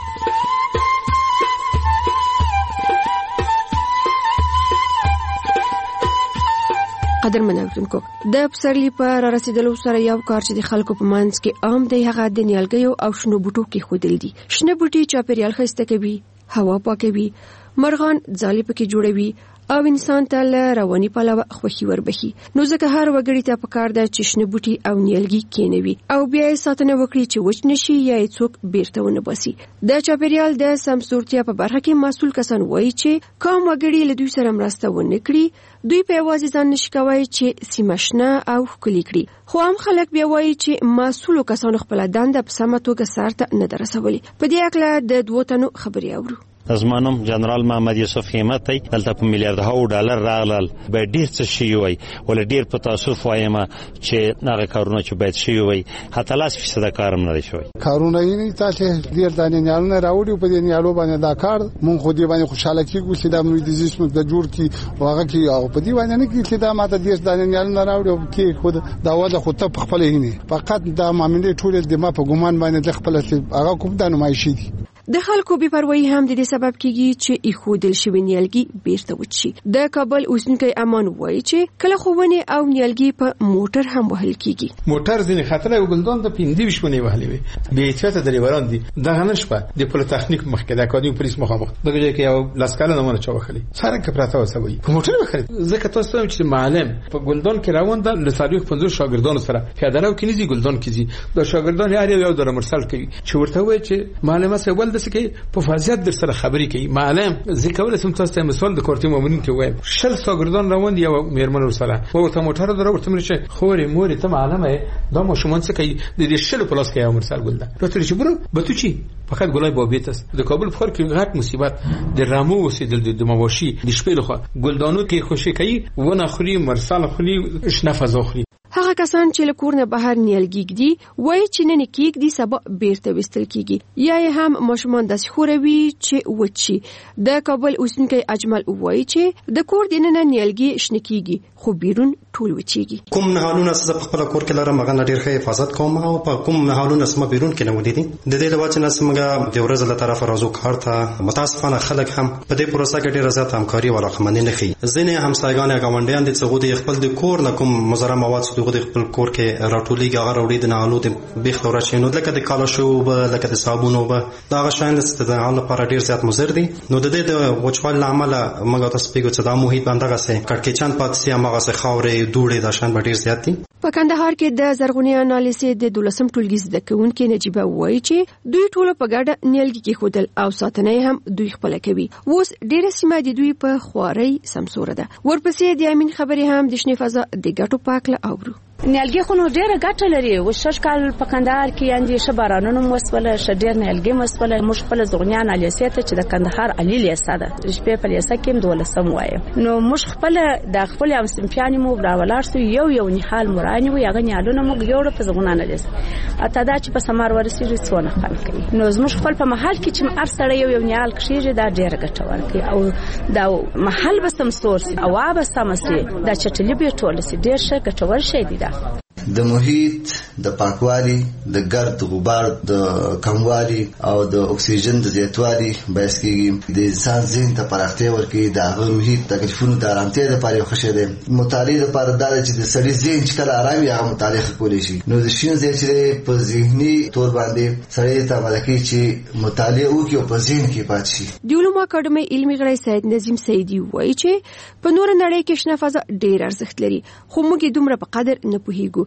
قدرمن اوریدونکو، د پسرلي په رارسېدلو سره یو کار چې د خلکو په منځ کې عام دی هغه د نیالګیو او شنو بوټو کېښودل دي. شنه بوټي چاپېریال ښایسته کوي، هوا پاکوي، مرغان ځالې پکې جوړوي او انسان ته له رواني پلوه خوښي وربخي. نو ځکه هر وګړي ته پکار ده چې شنه بوټي او نیالګي کېنوي او بیا یې ساتنه وکړي چې وچ نشي یا یې څوک بیرته ونه باسي. د چاپېریال د سمسورتیا په برخه کې مسؤل کسان وایي چې کوم وګړي له دوی سره مرسته ونه کړي دوی په یوازې ځان نشي کولی چې سیمه شنه او ښکلې کړي. خو هم خلک بیا وایي چې مسؤلو کسانو خپله دنده په سمه توګه سرته نه ده رسولې. په دې هکله د دوو تنو خبرې اورو. زما نوم جنرال محمد یوسف همت دی. دلته په میلیارډ ډالر راغلل باید ډېر څه شوي وای، ولې ډېر په تاسف وایم چې هغه کارونه چې باید شوي وای حتی لاس فیصده کار هم نه دی شوی. کارونه یې تاسو ډېر دانې نیالونه راوړي په دې نیالو باندې دا کار مونږ خو دې باندې خوشاله کیږو چې دا موږ د زیسم د جوړ کی واغه کی او په دې باندې نه کی چې دا ماته ډېر دانې نیالونه راوړي او کې خود دا وځه خو ته خپل هینه فقط دا معاملې ټول د ما په ګمان باندې خپل هغه کوم د نمایشي دي. د خلکو بې پروايي هم د دې سبب کیږي چې ایښودل شوي نیالګي بیرته وچشي. د کابل اوسېدونکی امان وایي چې کله خو ونې او نیالګي په موټر هم وهل کیږي. موټر ځینې خطر او ګلدان د پنځه ویشت ونې وهلې وي. بې احتیاطه ډریوران دي دغه نشپه د پولیس تخنیک مخکې د اکاډمي پولیس مخامخ دغه ځای کې یو لاسکاله نمونه چا وخلي سره کې پراته وسوي په موټر وخلي. ځکه تاسو ته چې معلم په ګلدان کې روان ده له څلور پنځه شاګردانو سره پیاده رو کې نيزي ګلدان کیږي. د شاګردان هر یو در مرسل کوي چې ورته وایي چې معلمه سه ول د سکه په فضیلت در سره خبرې کوي. معلم ذکر ولسم تاسو ته مثال د کوټي مومنین کې وایم شل شاګردان روان دي او میرمن سره ورته موټر درو ورته مرشه خوري موري ته معلمه دا ماشومان څه کوي د دې شل پلاس کې یو مرسل ګل ده راته چې برو بتو چی فقط ګلای بابیت است. د کابل په خور کې غټ مصیبت د رامو وسیدل د مواشي د شپې لخوا ګلدانو کې خوشي کوي ونه خوري مرسل خوري شنه فضا خوري. هغه کسان چې له کور نه بهر نیالګي ږدي وایي چې نن کېږدي سبا بیرته ویستل کیږي یا یې هم ماشومان داسې خوروي چې وچی. د کابل اوسېدونکی اجمل وایي چې د کور دننه نیالګي شنه کیږي خو بیرون ټول وچیږي. کوم نهالونه څه په خپل کور کې لرم هغه ډېر ښه حفاظت کوم او په کوم نهالونه سم بیرون کې نه ودی دي د دې لپاره چې نسمګه د ورځ له طرفه راځو کار ته متاسفانه خلک هم په دې پروسه کې ډېر زیات همکاري او علاقمندي نه کوي. ځینې همسایګان غونډیان د څغو د خپل د کور نه کوم مضر مواد څخه د خپل کور کې راټولېږي هغه وروړي د نهالو د بیخ تورچې نو لکه د کالاشو به لکه د صابون او به دا غشان د استدلال لپاره ډېر زیات مضر دي. نو د دې د وچوال عمل موږ تاسو پیګو چې دا محیط باندې غسه کټکېچان پاتې هغه څه خاورې دوړې د شان ډېر زیات دي. په کندهار کې د زرغونی انالیسې د دولسم ټولګي زده کوونکې نجيبه وایي چې دوی ټول په ګډه نیالګي کېښودل او ساتنه هم دوی خپل کوي. اوس ډېر سیمه د دوی په خوارۍ سمسوره ده. ورپسې د امین خبرې هم د شنې فضا د ګټو پاکله اورو. نیالګي خو نو ډېره ګټه لري. وشش کال په کندهار کې یاندې ش بارانونو مسوله ش ډېر نیالګي مسوله مش خپل زغنی انالیسې ته چې د کندهار علي لیسه ده شپې په لیسه کې دولسم وایي نو مش خپل د خپل ام سمپیانی مو راولار سو یو یو نحال مرانی و یغه نیالونه مو یوړ په زغونه انالیسه اته دا چې په سمار ورسېږي څونه خلک کوي. نو زموږ خپل په محل کې چې ار سره یو یو نیال کښېږي دا ډېره ګټه ورکوي او دا محل به سم سورس او به سم سي دا چټلي به ټول سي ډېر ښه ګټور شي دي. د محیط د پاکوالي د ګرد غبار د کموالي او د اکسیجن د زیاتوالي باعث کیږي د انسان ذهن ته پراختیا ورکړي. د هغه محیط تکلیفونو د آرامتیا لپاره یو ښه شی دی. مطالعه لپاره دا چې د سړي ذهن چې کله آرام وي هغه مطالعه کولی شي. نو د شین ځای چې په ذهني تور باندې سړی ته ملکي چې مطالعه وکړي او په ذهن کې پاتې شي. د علومو اکاډمۍ علمي غړی سید نظیم سیدی وایي چې په نور نړۍ کې شنه فضا ډېر ارزښت لري خو موږ دومره په قدر نه پوهیږو.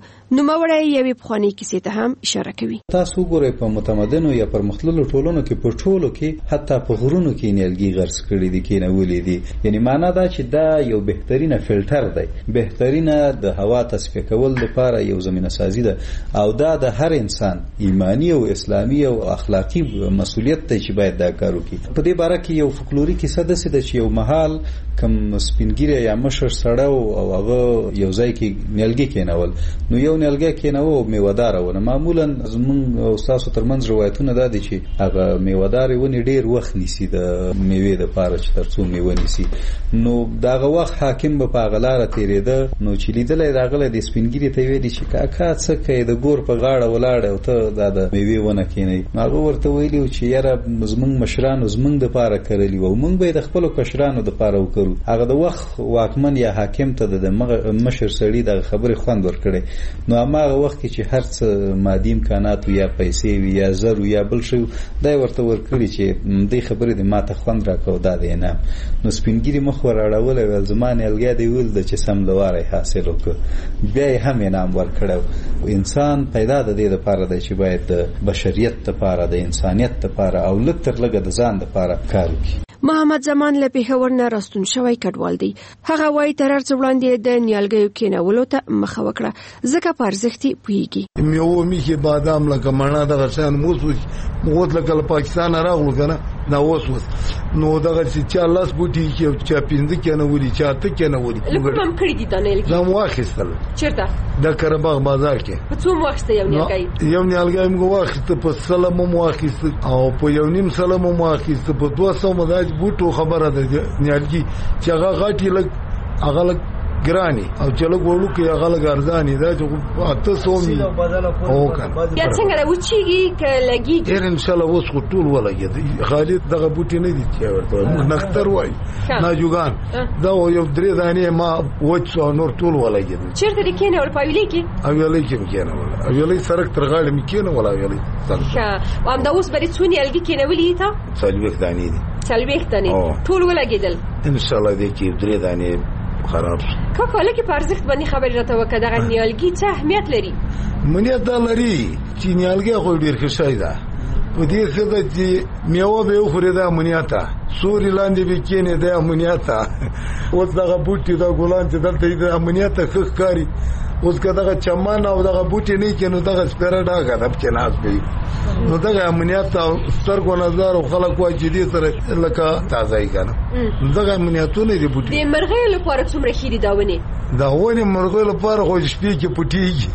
نوموړی یوې پخوانۍ کیسې ته هم اشاره کوي. تاسو ګورئ په متمدنو یا پرمختللو ټولنو کې په ټولو کې حتی په غرونو کې نیالګي غرس کړي دي کې نه ولې دي. یعنی معنا دا چې دا یو بهترینه فلټر دی، بهترینه د هوا تصفیه کول لپاره یو زمینه سازي ده او دا د هر انسان ایمانی او اسلامي او اخلاقی مسؤلیت دی چې باید دا کار وکړي. په دې باره کې یو فولکلوري کیسه ده چې یو محل کم سپینګیری یا مشر سړی او هغه یو ځای کې نیالګي کېنول، نو یو نیالګي کېناوه او میوهداره ونه. معمولا زمونږ او ستاسو ترمنځ روایتونه دا دي چې هغه میوهدارې ونې ډېر وخت نیسي د میوې دپاره چې تر څو میوه نیسي. نو دغه وخت حاکم به په هغه لاره تېرېده، نو چې لیدلی راغلی د سپینګیري ته ویلي چې کاکا څه کوې، د ګور په غاړه ولاړې او ته دا د میوې ونه کېنوي. نو هغه ورته ویلي و چې یاره زمونږ مشرانو زمونږ دپاره کرلي وو، موږ به یې د خپلو کشرانو دپاره وکړو. هغه د وخت واکمن یا حاکم ته د مشر سړي دغه خبرې خوند ورکړی. نو هماغه وخت کې چې هر څه مادي امکانات یا پیسې وي یا زر یا بل شی دا ورته ورکړي چې دې خبرې دې ماته خوند راکاو، دا دی انعام. نو سپینګیري مخ ور اړولی ویل زما نیالګی دی ویل د چې سم لواری حاصل وکړه، بیا یې هم انعام ورکړی. انسان پیدا د دې دپاره دی چې باید د بشریت دپاره د انسانیت دپاره او لږ تر لږه د ځان دپاره کار وکړي. محمد زمان له پېښور نه راستون شوی کډوال دی. هغه وایي تر هر څه وړاندې د نیالګیو کېنولو ته مخه وکړه ځکه په ارزښت یې پوهېږي. میوه میښې بادام لکه مڼه دغه شیان موس موت لکه له پاکستانه راغلو که نه دا اوس اوس نو دغه چې چا لس بوټي کې چا پنځه کېنولي چا اته کېنولي. له کومه هم کړي دي دا نیالګي؟ دا مو واخیستل. چېرته؟ د قرهباغ بازار کې. په څو مو واخیسته یو نیالګی؟ یو نیالګی مو واخیسته په سله مو واخیسته او په یو نیم سله مو واخیسته په دوه سوه مو دا بوټو خبره ده نیالګي چې هغه غټي لږ هغه لږ ګراني او چې لږ وړو کې هغه لږ ارزاني دا چې اته سوه مي او کنه بیا څنګه راوچیږي که لګیږي؟ ډېر انشاءالله اوس خو ټول ولګېد. خالد دغه بوټي نه دي چې ورته موږ نختر وایي ناجوګان دا یو درې دانې ما وچ سو نور ټول ولګېد. چېرته دې کېنول؟ په حویلۍ کې؟ حویلۍ کې مې کېنول. حویلۍ سړک تر غاړې مې کېنول. حویلۍ ښه. او همدا اوس به دې څو نیالګي کېنولي ته؟ څلوېښت دانې دي. څلوېښت دانې ټول ولګېدل؟ انشاءالله دې کې درې دانې خراب شو. کاکا لکه په ارزښت باندې خبرې راته وکړه. دغه نیالګي څه اهمیت لري؟ منیت دا لري چې نیالګي خو ډېر ښه شی ده. په دې ښه ده چې میوه به وخورې دا امنیت ده، سوري لاندې به کښېنې دا امنیت ده. اوس دغه بوټي دا ګلان چې دلته د امنیت ته ښه ښکاري. اوس که دغه چمن او دغه بوټي نه کښې نو دغه سپېره ډاګه ده پکښې ناست وي. نو دغه امنیت او سترګو نظر او خلک وایي چې دې سره لکه تازه یي که نه دغه امنیتونه دي بوټي. د مرغیو لپاره څومره ښې دي دا ونې؟ دا ونې مرغیو لپاره خو شپې کې پټېږي،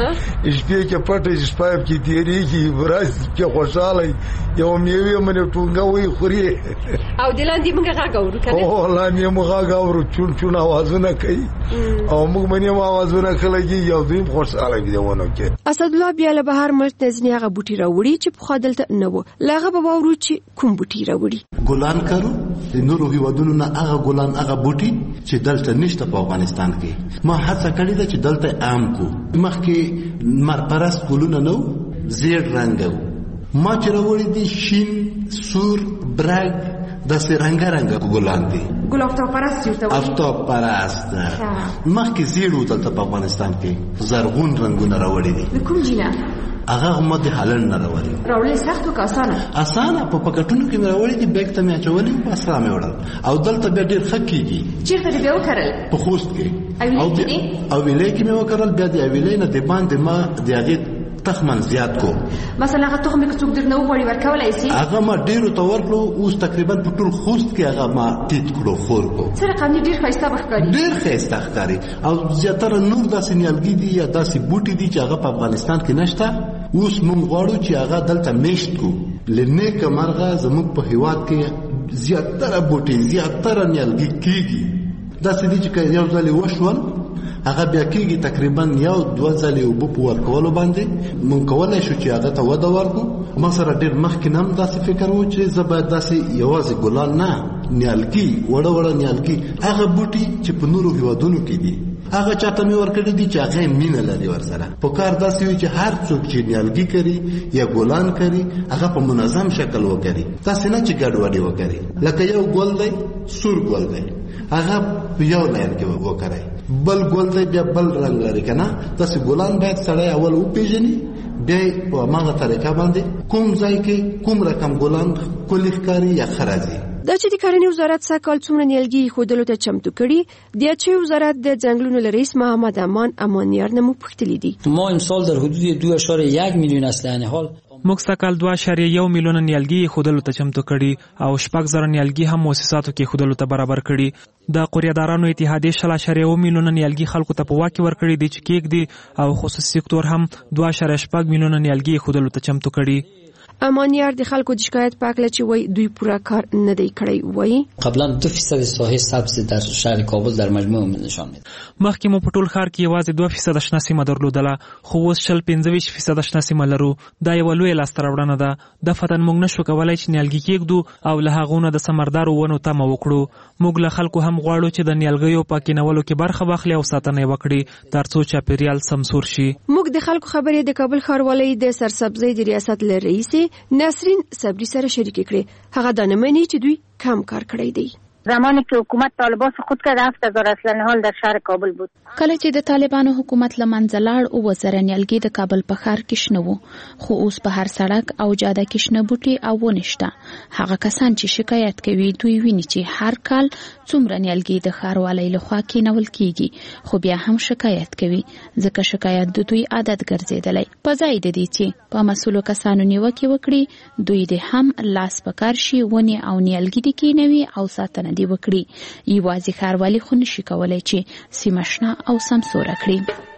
شپې کې پټې چې شپه کې تېرېږي، ورځ کې خوشحاله یو میوې منې ټونګه وي خوري او د لاندې موږ غږ اورو که نه؟ او لاندې موږ غږ اورو، چون چون اوازونه کوي او موږ منې هم اوازونه ښه لګېږي او دوی هم خوشحاله وي د ونو کې. اسدالله بیا له بهر ملک نه ځینې هغه بوټي راوړي چې پخوا دلته نه وو. له هغه به واورو چې کوم بوټي راوړي. ګلان کرو د نورو هیوادونو نه هغه ګلان هغه بوټي چې دلته نشته په افغانستان کې. ما هڅه کړې ده چې دلته عام کو. مخکې مرپرست ګلونه نو زیړ رنګ وو، ما چې راوړي دي شین سور برګ داسې رنګارنګه ګلان دي. ګل آفتاب پرست ورته وایي؟ آفتاب پرست مخکې زیړ وو دلته په افغانستان کې، زرغون رنګونه راوړي دي. د کوم جینه؟ هغه هم د هالند نه راوړي. راوړل سخت که اسانه؟ اسانه په پکټونو کې مې راوړي دي، بیگ ته مې اچولي په اسره مې وړل او دلته بیا ډېر ښه کېږي. چېرته دې بیا وکرل؟ په خوست کې. اویلۍ کې دې؟ اویلۍ کې مې وکرل، بیا د اویلۍ نه د باندې ما د هغې تخمن زیات کو. مثلا هغه تخم که څوک درنه وغواړي ورکولی شي؟ هغه ما ډېرو ته ورکړو، اوس تقریبا په ټول خوست کې هغه ما ټیټ کړو، خور کړو. څه رقم دي؟ ډېر ښایسته به ښکاري. ډېر ښایسته ښکاري او زیاتره نور داسې نیالګي دي یا داسې بوټي دي چې هغه په افغانستان کې نشته. اوس موږ غواړو چې هغه دلته میشت کړو. له نیکه مرغه زموږ په هېواد کې زیاتره بوټي زیاتره نیالګي کېږي. داسې دي چې یو ځل یې وشول هغه بیا کېږي تقریبا یو دوه ځلې اوبه په ورکولو باندې موږ کولی شو چې هغه ته وده ورکړو. ما سره ډېر مخکې نه هم داسې فکر و چې زه باید داسې یوازې ګلان نه نیالګي وړه وړه نیالګي هغه بوټي چې په نورو هېوادونو کې دي هغه چاته مې ورکړي دي چې هغه مینه لري ورسره. په کار داسې وي چې هر څوک چې نیالګي کوي یا ګلان کوي هغه په منظم شکل وکړي، تاسو نه چې ګډوډي وکړي. لکه یو ګل دی سور ګل دی هغه یو لاین کې وکړي، بل ګل دی بیا بل رنگ لري کنه. تاسو ګلان باید سړی اول وپیژني، بیا په هغه طریقه باندې کوم ځای کې کوم رقم ګلان کلی ښکاري یا خرازي. دا چې د کرنې وزارت ساکال څومره نیالګي خودلو ته چمتو کړي د چې وزارت د ځنګلونو رئیس محمد امان امانیار نمو پختلی دي. ما امسال در حدود دو اشاره یک میلیون اصلحه حال موږ سکهال دوه اشاریه یو میلیون نیالګي خودلو ته چمتو کړي او شپږ زره نیالګي هم مؤسساتو کې خودلو ته برابر کړي. د قوریادارانو اتحادیه شل اشاریه یو میلیون نیالګي خلکو ته په واکه ورکړي دي چې کېږ دي او خصوصي سکتور هم دوه اشاریه شپږ میلیون نیالګي خودلو ته چمتو کړي. امانیار د خلکو د شکایت په اړه چې وای دوی پوره کار نه دی کړی وای. قبلا دو فیصد ساحه سبز در شهر کابل در مجموع نشان میده. مخکې مو په ټول ښار کې یوازې دوه فیصد شنه سیمه درلودله، خو اوس شل پنځه ویشت فیصد شنه سیمه لرو. دا یو لوی لاسته راوړنه ده. د فتن موږ نشو کولای چې نیالګي کېږدو او له هغو نه د ثمردارو ونو تمه وکړو. موږ له خلکو هم غواړو چې د نیالګیو په کینولو کې برخه واخلي او ساتنه یې وکړي ترڅو چاپیریال سمسور شي. موږ د خلکو خبرې د کابل ښاروالۍ د سرسبزۍ د ریاست له رئیس نسرین صبری سره شریک کړي. هغه د نمنې چې دوی کم کار کړی دی. زمانی که حکومت طالبان سقوط کرد هفت هزار اسلحه نهال در شهر کابل بود. کله چې د طالبانو حکومت له منځه لاړ او وزره نیالګي د کابل په ښار کې شنه وو، خو اوس په هر سړک او جاده کې شنه بوټي او ونه شته. هغه کسان چې شکایت کوي دوی ویني چې هر کال څومره نیالګي د ښاروالۍ لخوا کېنول کیږي، خو بیا هم شکایت کوي ځکه شکایت د دوی عادت ګرځېدلی. په ځای د دې چې په مسؤلو کسانو نیوکې وکړي، دوی د هم لاس په کار شي ونې او نیالګي د کېنوي او ساتنه دی وکړي. یوازې ښاروالي خو نشي کولای چې سیمه شنه او سمسوره کړي.